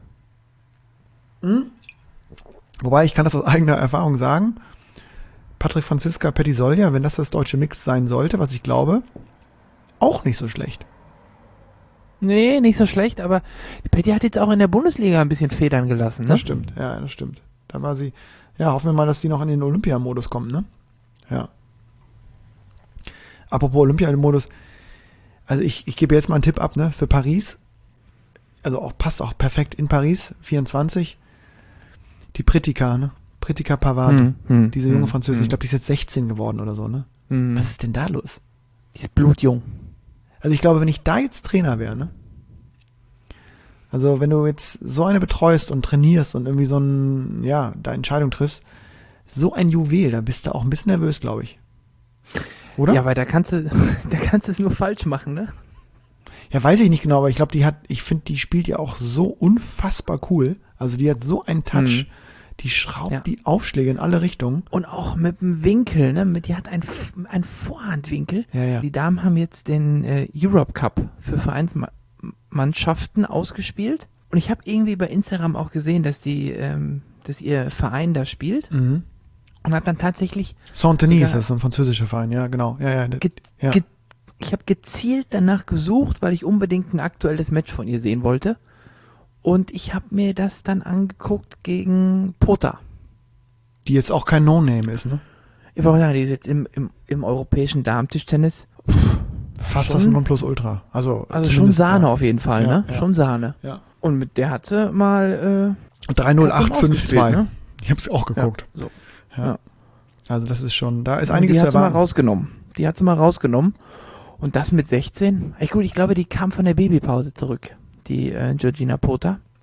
Wobei, ich kann das aus eigener Erfahrung sagen, Patrick Franziska, Patty Solja, wenn das das deutsche Mix sein sollte, was ich glaube, auch nicht so schlecht. Nee, nicht so schlecht, aber Patty hat jetzt auch in der Bundesliga ein bisschen Federn gelassen, ne? Das stimmt, ja, das stimmt. Da war sie, ja, hoffen wir mal, dass die noch in den Olympiamodus kommt, ne? Ja. Apropos Olympiamodus, also ich, ich gebe jetzt mal einen Tipp ab, ne, für Paris, also auch, passt auch perfekt in Paris, vierundzwanzig, die Pritika, ne? Pritika Pavard, Hm, hm, diese junge hm, Französin, hm, ich glaube, die ist jetzt sechzehn geworden oder so, ne? hm. Was ist denn da los? Die ist blutjung. Also ich glaube, wenn ich da jetzt Trainer wäre, ne? Also wenn du jetzt so eine betreust und trainierst und irgendwie so ein, ja, da Entscheidung triffst, so ein Juwel, da bist du auch ein bisschen nervös, glaube ich. Oder? Ja, weil da kannst du, da kannst du es nur falsch machen, ne? Ja, weiß ich nicht genau, aber ich glaube, die hat, ich finde, die spielt ja auch so unfassbar cool. Also die hat so einen Touch, Mhm. die schraubt Ja. die Aufschläge in alle Richtungen. Und auch mit dem Winkel, ne? Mit, die hat einen, einen Vorhandwinkel. Ja, ja. Die Damen haben jetzt den äh, Europe Cup für Vereinsmannschaften ausgespielt. Und ich habe irgendwie bei Instagram auch gesehen, dass die, ähm, dass ihr Verein da spielt. Mhm. Und habe dann tatsächlich Saint-Denis Sogar- ist so ein französischer Verein, ja, genau. Ja, ja. ge ja. ge ich habe gezielt danach gesucht, weil ich unbedingt ein aktuelles Match von ihr sehen wollte. Und ich habe mir das dann angeguckt gegen Pota. Die jetzt auch kein No-Name ist, ne? Ich wollte sagen, die ist jetzt im, im, im europäischen Damentischtennis. Fast Schon- das Nonplusultra. Also, Also schon zumindest, Sahne ja. auf jeden Fall, Ja, ne? ja. Schon Sahne. Ja. Und mit der hat sie mal äh, drei null acht Katze-Maus fünf gespielt, zwei. ne? Ich habe es auch geguckt. Ja, so. Ja. Ja. Also das ist schon, da ist Und einiges die zu hat sie mal erwarten. rausgenommen. Die hat sie mal rausgenommen. Und das mit sechzehn. Ey, gut, ich glaube, die kam von der Babypause zurück. Die äh, Georgina Pota.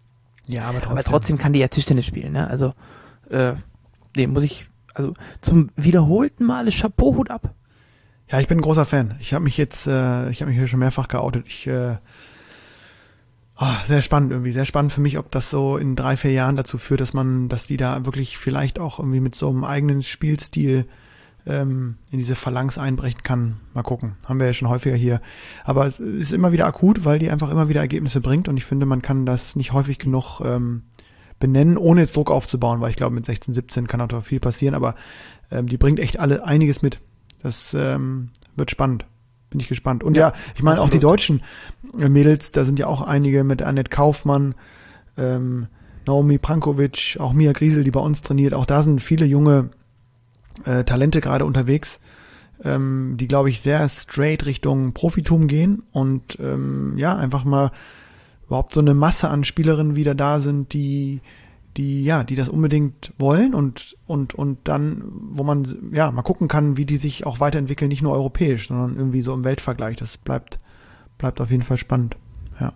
Ja, aber trotzdem. Aber trotzdem kann die ja Tischtennis spielen, ne? Also, äh, nee, muss ich, also zum wiederholten Male Chapeau, Hut ab. Ja, ich bin ein großer Fan. Ich habe mich jetzt, äh, ich habe mich hier schon mehrfach geoutet. Ich, äh, oh, sehr spannend irgendwie, sehr spannend für mich, ob das so in drei, vier Jahren dazu führt, dass man, dass die da wirklich vielleicht auch irgendwie mit so einem eigenen Spielstil ähm, in diese Phalanx einbrechen kann. Mal gucken. Haben wir ja schon häufiger hier. Aber es ist immer wieder akut, weil die einfach immer wieder Ergebnisse bringt und ich finde, man kann das nicht häufig genug ähm, benennen, ohne jetzt Druck aufzubauen, weil ich glaube, mit sechzehn, siebzehn kann auch viel passieren, aber ähm, die bringt echt alle einiges mit. Das ähm, wird spannend. Bin ich gespannt. Und ja, ja ich meine auch die deutschen Mädels, da sind ja auch einige mit Annette Kaufmann, ähm, Naomi Prankovic, auch Mia Griesel, die bei uns trainiert. Auch da sind viele junge äh, Talente gerade unterwegs, ähm, die, glaube ich, sehr straight Richtung Profitum gehen und ähm, ja, einfach mal überhaupt so eine Masse an Spielerinnen wieder da sind, die die ja, die das unbedingt wollen und und und dann, wo man ja mal gucken kann, wie die sich auch weiterentwickeln, nicht nur europäisch, sondern irgendwie so im Weltvergleich. Das bleibt bleibt auf jeden Fall spannend. Ja.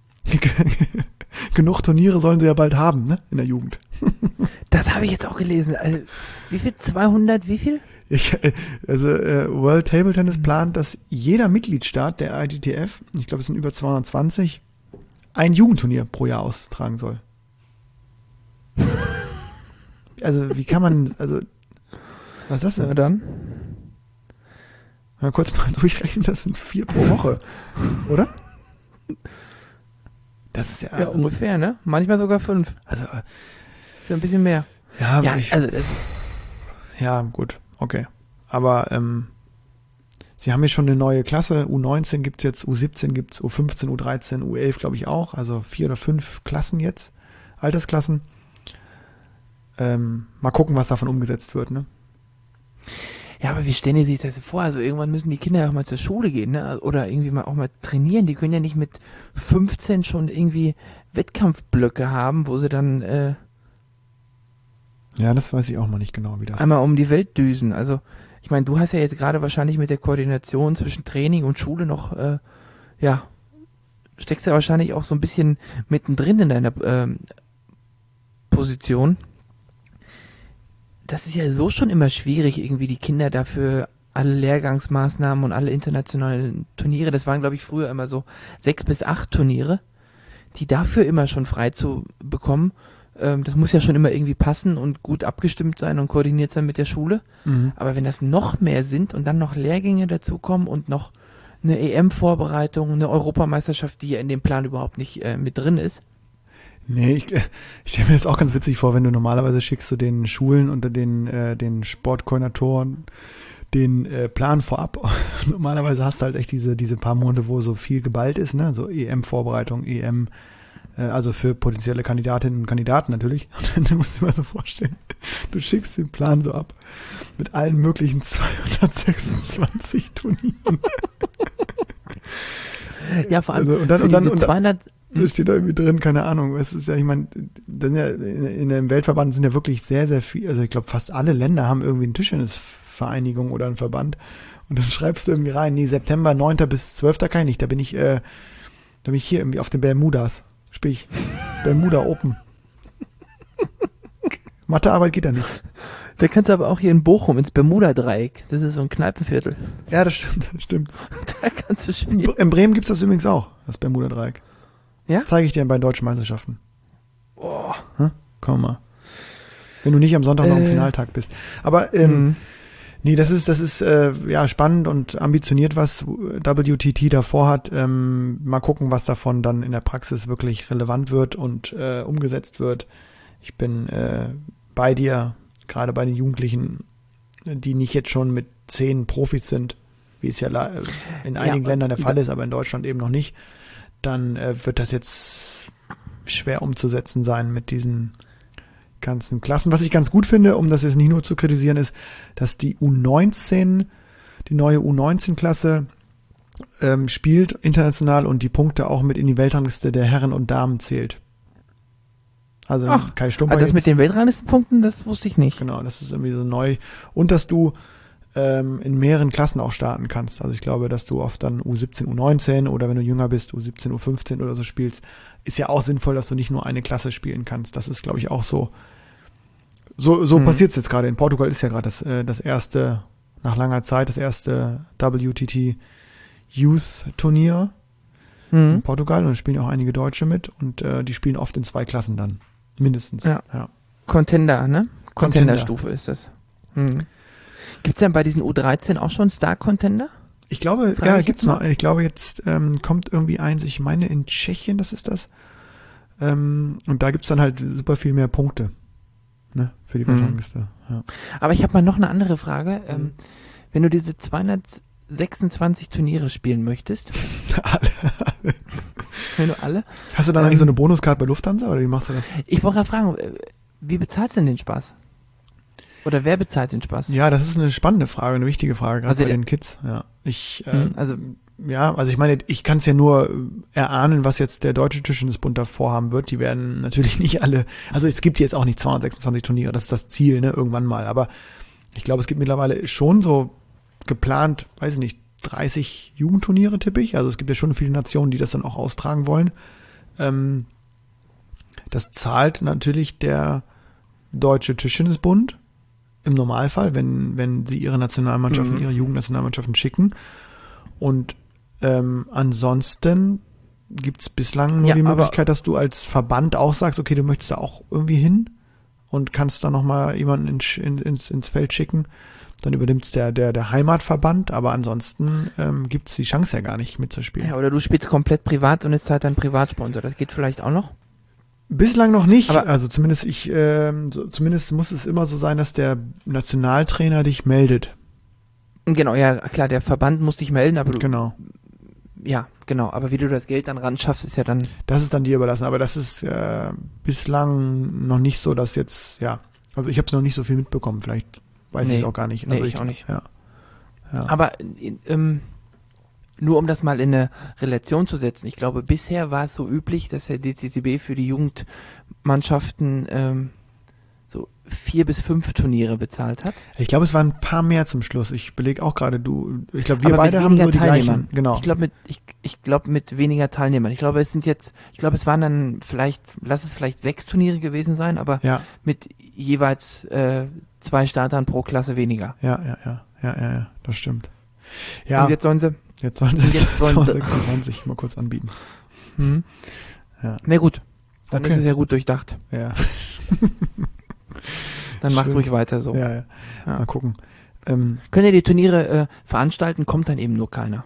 Genug Turniere sollen sie ja bald haben, ne, in der Jugend. Das habe ich jetzt auch gelesen. Also, wie viel? zweihundert? Wie viel? Ich, also äh, World Table Tennis plant, dass jeder Mitgliedstaat der I T T F, ich glaube es sind über zweihundertzwanzig, ein Jugendturnier pro Jahr austragen soll. Also, wie kann man, also, was ist das denn? Na dann. Mal kurz mal durchrechnen, das sind vier pro Woche, oder? Das ist ja... Ja, ungefähr, ne? Manchmal sogar fünf. Also, Für ein bisschen mehr. ja, Ja, ich, also das ist, ja, gut, okay. Aber, ähm, sie haben jetzt schon eine neue Klasse, U neunzehn gibt's jetzt, U siebzehn gibt's, U fünfzehn, U dreizehn, U elf glaube ich auch, also vier oder fünf Klassen jetzt, Altersklassen. Ähm, mal gucken, was davon umgesetzt wird, ne? ja, aber wie stellen die sich das vor? Also irgendwann müssen die Kinder ja auch mal zur Schule gehen, ne? Oder irgendwie mal auch mal trainieren. Die können ja nicht mit fünfzehn schon irgendwie Wettkampfblöcke haben, wo sie dann äh, Ja, das weiß ich auch mal nicht genau, wie das einmal um die Welt düsen. Also ich meine, du hast ja jetzt gerade wahrscheinlich mit der Koordination zwischen Training und Schule noch, äh, ja, steckst ja wahrscheinlich auch so ein bisschen mittendrin in deiner ähm, Position. Das ist ja so schon immer schwierig, irgendwie die Kinder dafür alle Lehrgangsmaßnahmen und alle internationalen Turniere, das waren glaube ich früher immer so sechs bis acht Turniere, die dafür immer schon frei zu bekommen. Ähm, das muss ja schon immer irgendwie passen und gut abgestimmt sein und koordiniert sein mit der Schule. Mhm. Aber wenn das noch mehr sind und dann noch Lehrgänge dazukommen und noch eine E M-Vorbereitung, eine Europameisterschaft, die ja in dem Plan überhaupt nicht äh, mit drin ist. Nee, ich, ich stelle mir das auch ganz witzig vor, wenn du normalerweise schickst du den Schulen unter den, äh, den Sportkoordinatoren den äh, Plan vorab. Normalerweise hast du halt echt diese, diese paar Monate, wo so viel geballt ist, ne? So E M-Vorbereitung, E M, äh, also für potenzielle Kandidatinnen und Kandidaten natürlich. Und dann musst du dir mal so vorstellen, du schickst den Plan so ab mit allen möglichen zweihundertsechsundzwanzig Turnieren. Ja, vor allem Also, und dann, für und dann, diese und dann, zweihundert. das steht da irgendwie drin, keine Ahnung. Es ist ja, ich meine, dann ja, in, in dem Weltverband sind ja wirklich sehr, sehr viel, also ich glaube, fast alle Länder haben irgendwie eine Tischtennisvereinigung oder einen Verband. Und dann schreibst du irgendwie rein, nee, September neunten bis zwölften kann ich nicht. Da bin ich, äh, da bin ich hier irgendwie auf den Bermudas. Spiel ich. Bermuda Open. Mathearbeit geht da nicht. Da kannst du aber auch hier in Bochum ins Bermuda-Dreieck. Das ist so ein Kneipenviertel. Ja, das stimmt, das stimmt. Da kannst du spielen. In Bremen gibt's das übrigens auch, das Bermuda-Dreieck. Ja? Zeige ich dir bei deutschen Meisterschaften. Oh. Hm? Komm mal. Wenn du nicht am Sonntag noch im Äh. Finaltag bist. Aber ähm, Mhm. nee, das ist, das ist äh, ja spannend und ambitioniert, was W T T davor hat. Ähm, mal gucken, was davon dann in der Praxis wirklich relevant wird und äh, umgesetzt wird. Ich bin äh, bei dir, gerade bei den Jugendlichen, die nicht jetzt schon mit zehn Profis sind, wie es ja in einigen Ja, Ländern der Fall ist, aber in Deutschland eben noch nicht. Dann äh, wird das jetzt schwer umzusetzen sein mit diesen ganzen Klassen. Was ich ganz gut finde, um das jetzt nicht nur zu kritisieren, ist, dass die U neunzehn, die neue U neunzehn-Klasse ähm, spielt international und die Punkte auch mit in die Weltrangliste der Herren und Damen zählt. Also Ach, Kai Stumper Ah, das jetzt, mit den Weltranglistenpunkten, das wusste ich nicht. genau, das ist irgendwie so neu. Und dass du ähm, in mehreren Klassen auch starten kannst. Also ich glaube, dass du oft dann U siebzehn, U neunzehn oder wenn du jünger bist, U siebzehn, U fünfzehn oder so spielst, ist ja auch sinnvoll, dass du nicht nur eine Klasse spielen kannst. Das ist, glaube ich, auch so. So, so Mhm. passiert es jetzt gerade. In Portugal ist ja gerade das, äh, das erste, nach langer Zeit, das erste W T T Youth Turnier in Mhm. Portugal und da spielen auch einige Deutsche mit und äh, die spielen oft in zwei Klassen dann. Mindestens. Ja. ja. Contender, ne? Contender. Contender-Stufe ist das. Mhm. Gibt es denn bei diesen U dreizehn auch schon Star-Contender? Ich glaube, Frag ja, ich gibt's jetzt noch. Ich glaube, jetzt ähm, kommt irgendwie eins, ich meine in Tschechien, das ist das. Ähm, und da gibt's dann halt super viel mehr Punkte. Ne, für die Mhm. Weltrangliste. Ja. Aber ich habe mal noch eine andere Frage. Ähm, wenn du diese zweihundertsechsundzwanzig Turniere spielen möchtest, Alle. wenn du alle, Hast du dann Ähm, eigentlich so eine Bonuskarte bei Lufthansa oder wie machst du das? ich wollte gerade fragen, äh, wie bezahlst du denn den Spaß? Oder wer bezahlt den Spaß? Ja, das ist eine spannende Frage, eine wichtige Frage, gerade Also bei der- den Kids. Ja, ich, äh, Hm, also, ja, also ich meine, ich kann es ja nur äh, erahnen, was jetzt der Deutsche Tischtennisbund da vorhaben wird. Die werden natürlich nicht alle, also es gibt jetzt auch nicht zweihundertsechsundzwanzig Turniere, das ist das Ziel, ne, irgendwann mal. Aber ich glaube, es gibt mittlerweile schon so geplant, weiß ich nicht, dreißig Jugendturniere, tippe ich. Also es gibt ja schon viele Nationen, die das dann auch austragen wollen. Ähm, das zahlt natürlich der Deutsche Tischtennisbund im Normalfall, wenn, wenn sie ihre Nationalmannschaften, Mhm. ihre Jugendnationalmannschaften schicken. Und ähm, ansonsten gibt es bislang nur Ja, die aber- Möglichkeit, dass du als Verband auch sagst, okay, du möchtest da auch irgendwie hin und kannst da nochmal jemanden ins, in, ins, ins Feld schicken. Dann übernimmt es der, der, der Heimatverband, aber ansonsten ähm, gibt es die Chance ja gar nicht mitzuspielen. ja, oder du spielst komplett privat und ist halt dein Privatsponsor. Das geht vielleicht auch noch. Bislang noch nicht. Aber- also zumindest ich, ähm, so, zumindest muss es immer so sein, dass der Nationaltrainer dich meldet. Genau, ja, klar, der Verband muss dich melden, aber du, Genau. ja, genau. Aber wie du das Geld dann ran schaffst, ist ja dann, Das ist dann dir überlassen. Aber das ist äh, bislang noch nicht so, dass jetzt, ja, also ich habe es noch nicht so viel mitbekommen. Vielleicht weiß ich Nee. es auch gar nicht. Nee, Also ich auch nicht. Ja. Ja. aber äh, ähm, nur um das mal in eine Relation zu setzen. Ich glaube, bisher war es so üblich, dass der D T T B für die Jugendmannschaften ähm, so vier bis fünf Turniere bezahlt hat. Ich glaube, es waren ein paar mehr zum Schluss. Ich belege auch gerade, du, ich glaube, wir Aber mit beide haben so weniger die Teilnehmern. gleichen. Genau. Ich glaube mit, ich, ich glaube mit weniger Teilnehmern. Ich glaube, es sind jetzt, ich glaube, es waren dann vielleicht, lass es vielleicht sechs Turniere gewesen sein, aber Ja, mit jeweils äh, zwei Startern pro Klasse weniger. ja, ja, ja, ja, ja, ja, das stimmt. Ja, Und jetzt sollen sie. jetzt sollen und sie jetzt sollen- sechsundzwanzig mal kurz anbieten. Hm. Ja. Na gut, dann Okay. ist es ja gut durchdacht. Ja, Dann macht Schön. ruhig weiter so. ja, ja. Ja. Mal gucken. Ähm, Können ja die Turniere äh, veranstalten, kommt dann eben nur keiner.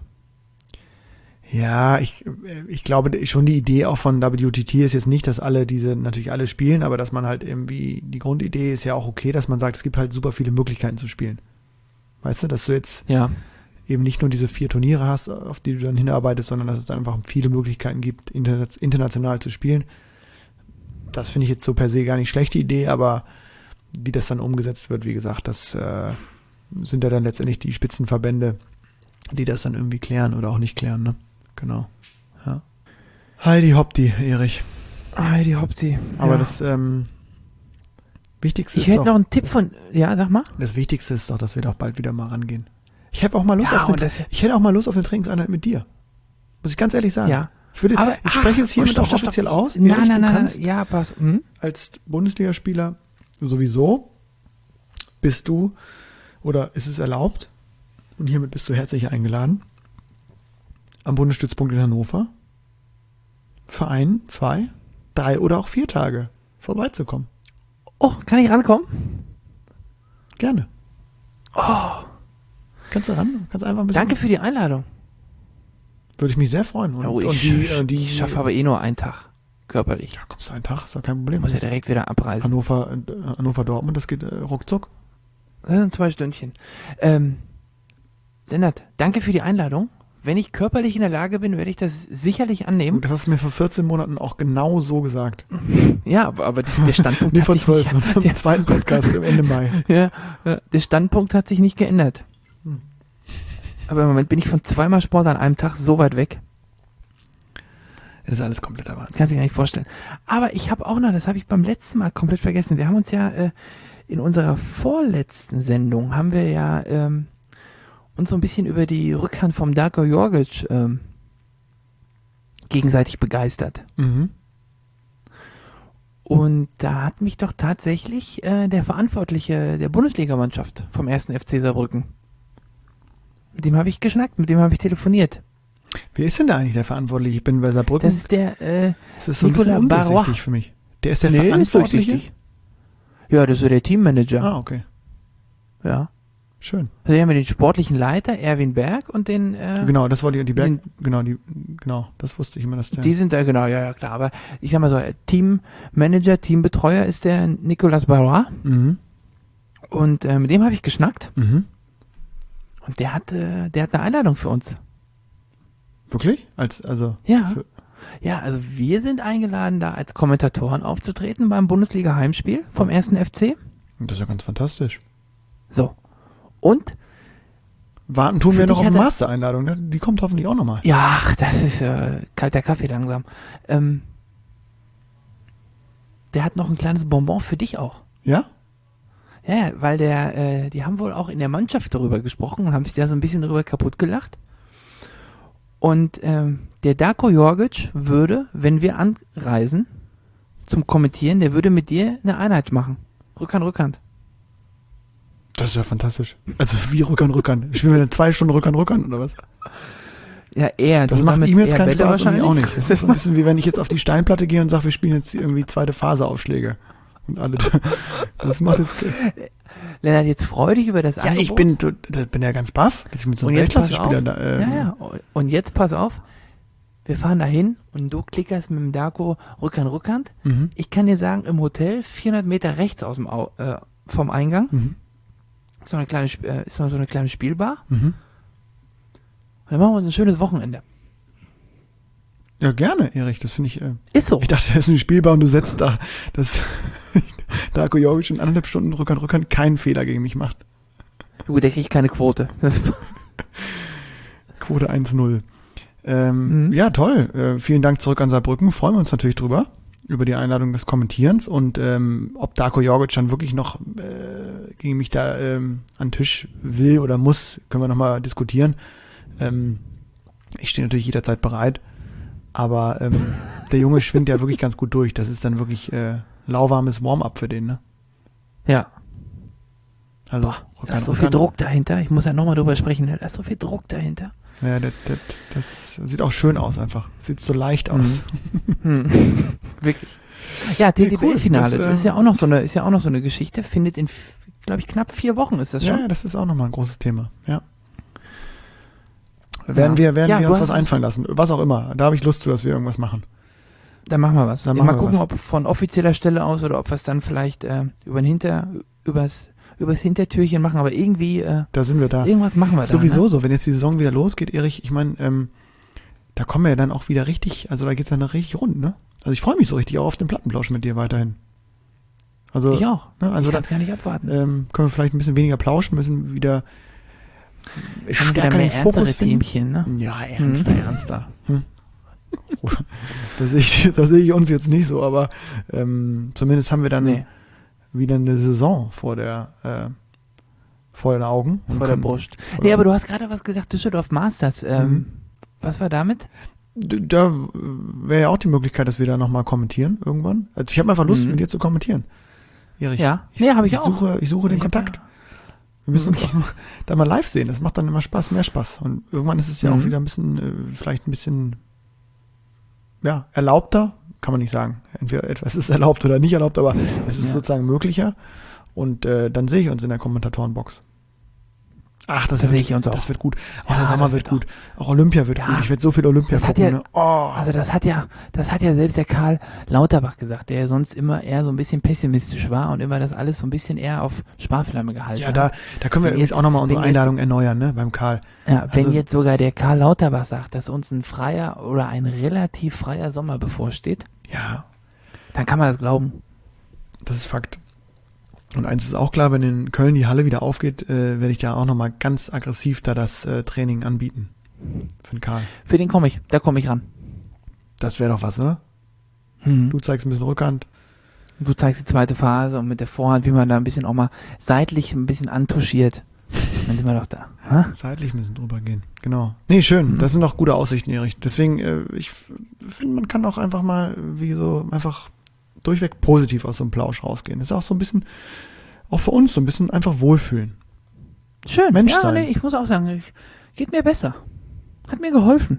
Ja, ich, ich glaube schon die Idee auch von W T T ist jetzt nicht, dass alle diese, natürlich alle spielen, aber dass man halt irgendwie, die Grundidee ist ja auch okay, dass man sagt, es gibt halt super viele Möglichkeiten zu spielen. Weißt du, dass du jetzt Ja. eben nicht nur diese vier Turniere hast, auf die du dann hinarbeitest, sondern dass es dann einfach viele Möglichkeiten gibt, interna- international zu spielen. Das finde ich jetzt so per se gar nicht schlechte Idee, aber wie das dann umgesetzt wird, wie gesagt, das äh, sind ja dann letztendlich die Spitzenverbände, die das dann irgendwie klären oder auch nicht klären, ne? Genau. Ja. Heidi Hopti, Erich. Heidi Hopti. Aber ja. das ähm, Wichtigste Ich ist hätte doch, noch einen Tipp von, ja, sag mal. das Wichtigste ist doch, dass wir doch bald wieder mal rangehen. Ich habe auch mal Lust Ja, auf eine, und das- ich hätte auch mal Lust auf eine Trainingseinheit mit dir. Muss ich ganz ehrlich sagen. Ja. Ich würde, Aber- ich spreche es ah, hiermit stopp, auch stopp, stopp. offiziell aus. Nein, Erich, nein, du nein, nein. kannst Ja, pass. Hm? als Bundesligaspieler sowieso bist du oder ist es erlaubt und hiermit bist du herzlich eingeladen am Bundesstützpunkt in Hannover für ein, zwei, drei oder auch vier Tage vorbeizukommen. Oh, kann ich rankommen? Gerne. Oh. Kannst du ran? Kannst einfach ein bisschen. Danke für die Einladung. Würde ich mich sehr freuen. Und, Oh, ich, und die, äh, die ich schaffe aber eh nur einen Tag körperlich. Ja, kommst du einen Tag, ist doch kein Ich Problem. muss ja direkt wieder abreisen. Hannover, äh, Hannover Dortmund, das geht äh, ruckzuck. Das sind zwei Stündchen. Ähm, Lennart, danke für die Einladung. Wenn ich körperlich in der Lage bin, werde ich das sicherlich annehmen. Gut, das hast du mir vor vierzehn Monaten auch genau so gesagt. Ja, aber, aber das, der Standpunkt Nee, hat vor sich zwölf, nicht, vom zweiten Podcast im Ende Mai. ja, ja, der Standpunkt hat sich nicht geändert. Hm. Aber im Moment bin ich von zweimal Sport an einem Tag so weit weg. Das ist alles kompletter Wahnsinn. Kannst du dir gar nicht vorstellen. Aber ich habe auch noch, das habe ich beim letzten Mal komplett vergessen. Wir haben uns ja äh, in unserer vorletzten Sendung haben wir ja ähm, uns so ein bisschen über die Rückhand vom Darko Jorgic ähm, gegenseitig begeistert. Mhm. Und da hat mich doch tatsächlich äh, der Verantwortliche der Bundesligamannschaft vom ersten F C Saarbrücken, mit dem habe ich geschnackt, mit dem habe ich telefoniert. Wer ist denn da eigentlich der Verantwortliche? Ich bin bei Saarbrücken. Das ist der äh, Das ist so ein bisschen Nicolas undurchsichtig Barrois. für mich. Der ist der Nee, ist Verantwortliche? durchsichtig. Ja, das ist so der Teammanager. Ah, okay. Ja. Schön. Also wir haben den sportlichen Leiter, Erwin Berg, und den, äh, Genau, das war die, die Berg, den- genau, die, genau, das wusste ich immer, dass der. die sind da, genau, ja, ja, klar. Aber ich sag mal so, Teammanager, Teambetreuer ist der Nicolas Barrois. Mhm. Und äh, mit dem habe ich geschnackt. Mhm. Und der hat, äh, der hat eine Einladung für uns. Wirklich? Als, also. Ja. Für, Ja, also wir sind eingeladen, da als Kommentatoren aufzutreten beim Bundesliga-Heimspiel vom ersten F C. das ist ja ganz fantastisch. So. Und, Warten tun Für wir noch dich auf hat er- Master-Einladung, ne? Die kommt hoffentlich auch nochmal. ja, ach, das ist äh, kalter Kaffee langsam. Ähm, der hat noch ein kleines Bonbon für dich auch. Ja? Ja, ja, weil der, äh, die haben wohl auch in der Mannschaft darüber gesprochen und haben sich da so ein bisschen darüber kaputt gelacht. Und ähm, der Darko Jorgic würde, wenn wir anreisen zum Kommentieren, der würde mit dir eine Einheit machen. Rückhand, Rückhand. Das ist ja fantastisch. Also wie Rückhand, Rückhand. Spielen wir dann zwei Stunden Rückhand, Rückhand oder was? Ja, er. Das du macht sammelst ihm jetzt eher keinen Bälle Spaß und mir auch wahrscheinlich. nicht. Das ist so ein bisschen wie wenn ich jetzt auf die Steinplatte gehe und sage, wir spielen jetzt irgendwie zweite Phase-Aufschläge. Und alle. Das macht jetzt. Lennart, jetzt freu dich über das Ja, Angebot. ich bin, to- da bin ja ganz baff, dass ich mit so einem Und jetzt pass Weltklasse-Spieler auf. da. Ähm, Ja, ja. Und jetzt pass auf. Wir fahren dahin und du klickerst mit dem Darko Rückhand, Rückhand. Mhm. Ich kann dir sagen, im Hotel vierhundert Meter rechts aus dem Au äh, vom Eingang Mhm. ist noch eine kleine, Sp- äh, ist noch so eine kleine Spielbar. Mhm. Und dann machen wir uns ein schönes Wochenende. Ja, gerne, Erich. Das finde ich. Äh, Ist so. ich dachte, das ist eine Spielbar und du setzt da, dass Darko Jorgic in anderthalb Stunden Rückhand, Rückhand keinen Fehler gegen mich macht. Gut, der kriegt keine Quote. Quote eins null. Ähm, Mhm. Ja, toll. Äh, vielen Dank zurück an Saarbrücken. Freuen wir uns natürlich drüber, über die Einladung des Kommentierens. Und ähm, ob Darko Jorgic dann wirklich noch äh, gegen mich da ähm, an den Tisch will oder muss, können wir nochmal diskutieren. Ähm, ich stehe natürlich jederzeit bereit. Aber ähm, der Junge schwingt ja wirklich ganz gut durch. Das ist dann wirklich äh, lauwarmes Warm-up für den, ne? Ja. Also, Boah, da Rückhand, ist so viel Rückhand. Druck dahinter. Ich muss ja nochmal drüber sprechen. Da ist so viel Druck dahinter. Ja, das, das, das sieht auch schön aus einfach. Sieht so leicht aus. Hm. Wirklich. Ja, Nee, cool. T D B-Finale. Das, Das, äh, ist ja auch noch so eine, ist ja auch noch so eine Geschichte. Findet in, glaube ich, knapp vier Wochen ist das Ja, schon. ja, das ist auch nochmal ein großes Thema. Ja. Werden Ja. wir, werden Ja, wir du uns hast was es- einfallen lassen. Was auch immer. Da habe ich Lust zu, dass wir irgendwas machen. Dann machen wir was. Dann Mal machen wir gucken, was. ob von offizieller Stelle aus oder ob wir es dann vielleicht äh, über den Hinter, übers, übers Hintertürchen machen. Aber irgendwie, äh, Da sind wir da. irgendwas machen wir da. Sowieso Ne? so, wenn jetzt die Saison wieder losgeht, Erich, ich meine, ähm, da kommen wir ja dann auch wieder richtig, also da geht's dann noch richtig rund, ne? Also ich freue mich so richtig auch auf den Plattenplausch mit dir weiterhin. Also, Ich auch. Ne, also ich da kann es gar nicht abwarten. ähm, können wir vielleicht ein bisschen weniger plauschen, müssen wieder Haben wieder stärker mehr den Fokus ernstere finden. Themchen, ne? Ja, ernster, ernster. Hm. Da sehe ich, da sehe ich uns jetzt nicht so, aber ähm, zumindest haben wir dann Nee, wieder eine Saison vor der äh, vor den Augen. und vor der können- Brust. vor Nee, der- aber du hast gerade was gesagt, Düsseldorf Masters. Ähm, Mhm. Was war damit? D- Da wäre ja auch die Möglichkeit, dass wir da nochmal kommentieren irgendwann. Also ich habe einfach Lust, Mhm. mit dir zu kommentieren. Erich, Ja. ich, Nee, hab ich ich auch. Suche, ich suche den Ich hab Kontakt. ja- Wir müssen uns Mhm. auch da mal live sehen. Das macht dann immer Spaß, mehr Spaß. Und irgendwann ist es ja Mhm. auch wieder ein bisschen, äh, vielleicht ein bisschen, ja, erlaubter, kann man nicht sagen. Entweder etwas ist erlaubt oder nicht erlaubt, aber es ist Ja. sozusagen möglicher. Und äh, dann sehe ich uns in der Kommentatorenbox. Ach, das, Da wird, sehe ich uns auch. das wird gut. Auch Ja, der Sommer das wird wird gut. Auch Olympia wird Ja. gut. Ich werde so viel Olympia Das hat gucken. ja- ne? Oh. Also das hat ja, das hat ja selbst der Karl Lauterbach gesagt, der ja sonst immer eher so ein bisschen pessimistisch war und immer das alles so ein bisschen eher auf Sparflamme gehalten Ja, da, hat. da können wir Wenn übrigens jetzt- auch nochmal unsere wenn jetzt- Einladung erneuern, ne, beim Karl. Ja, wenn also- jetzt sogar der Karl Lauterbach sagt, dass uns ein freier oder ein relativ freier Sommer bevorsteht, Ja, dann kann man das glauben. das ist Fakt. Und eins ist auch klar, wenn in Köln die Halle wieder aufgeht, äh, werde ich da auch nochmal ganz aggressiv da das äh, Training anbieten. Für den Karl. Für den komme ich, da komme ich ran. Das wäre doch was, oder? Hm. Du zeigst ein bisschen Rückhand. Du zeigst die zweite Phase und mit der Vorhand, wie man da ein bisschen auch mal seitlich ein bisschen antuschiert. Dann sind wir doch da. Ha? Seitlich müssen drüber gehen. Genau. Nee, schön. Das sind auch gute Aussichten, Erich. Deswegen, äh, ich finde, man kann auch einfach mal, wie so, einfach durchweg positiv aus so einem Plausch rausgehen. Das ist auch so ein bisschen, auch für uns so ein bisschen einfach wohlfühlen. Schön. Mensch ja, sein. nee, ich muss auch sagen, ich, geht mir besser. Hat mir geholfen.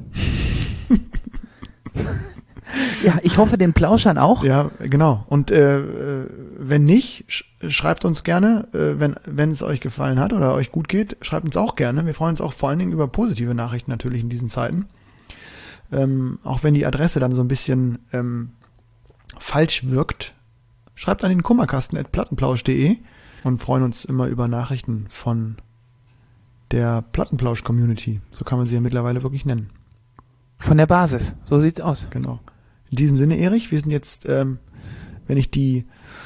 Ja, ich hoffe den Plauschern auch. Ja, genau. Und äh, äh, wenn nicht, sch schreibt uns gerne, äh, wenn, wenn es euch gefallen hat oder euch gut geht, schreibt uns auch gerne. Wir freuen uns auch vor allen Dingen über positive Nachrichten natürlich in diesen Zeiten. Ähm, auch wenn die Adresse dann so ein bisschen ähm, falsch wirkt, schreibt an den Kummerkasten at plattenplausch punkt de und freuen uns immer über Nachrichten von der Plattenplausch-Community. So kann man sie ja mittlerweile wirklich nennen. Von der Basis. So sieht's aus. Genau. In diesem Sinne, Erich, wir sind jetzt, ähm, wenn ich die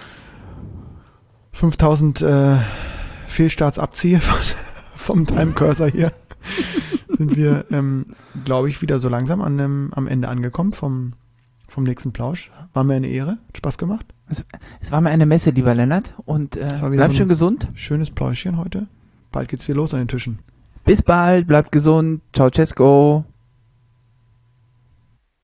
fünftausend äh, Fehlstarts abziehe von, vom Time Cursor hier, sind wir, ähm, glaube ich, wieder so langsam an dem, am Ende angekommen vom, vom nächsten Plausch. War mir eine Ehre, hat Spaß gemacht. Es, es war mir eine Messe, lieber Lennart. Und äh, war wieder bleib so schön ein gesund. Schönes Pläuschchen heute. Bald geht's wieder los an den Tischen. Bis bald, bleibt gesund. Ciao, Cesco.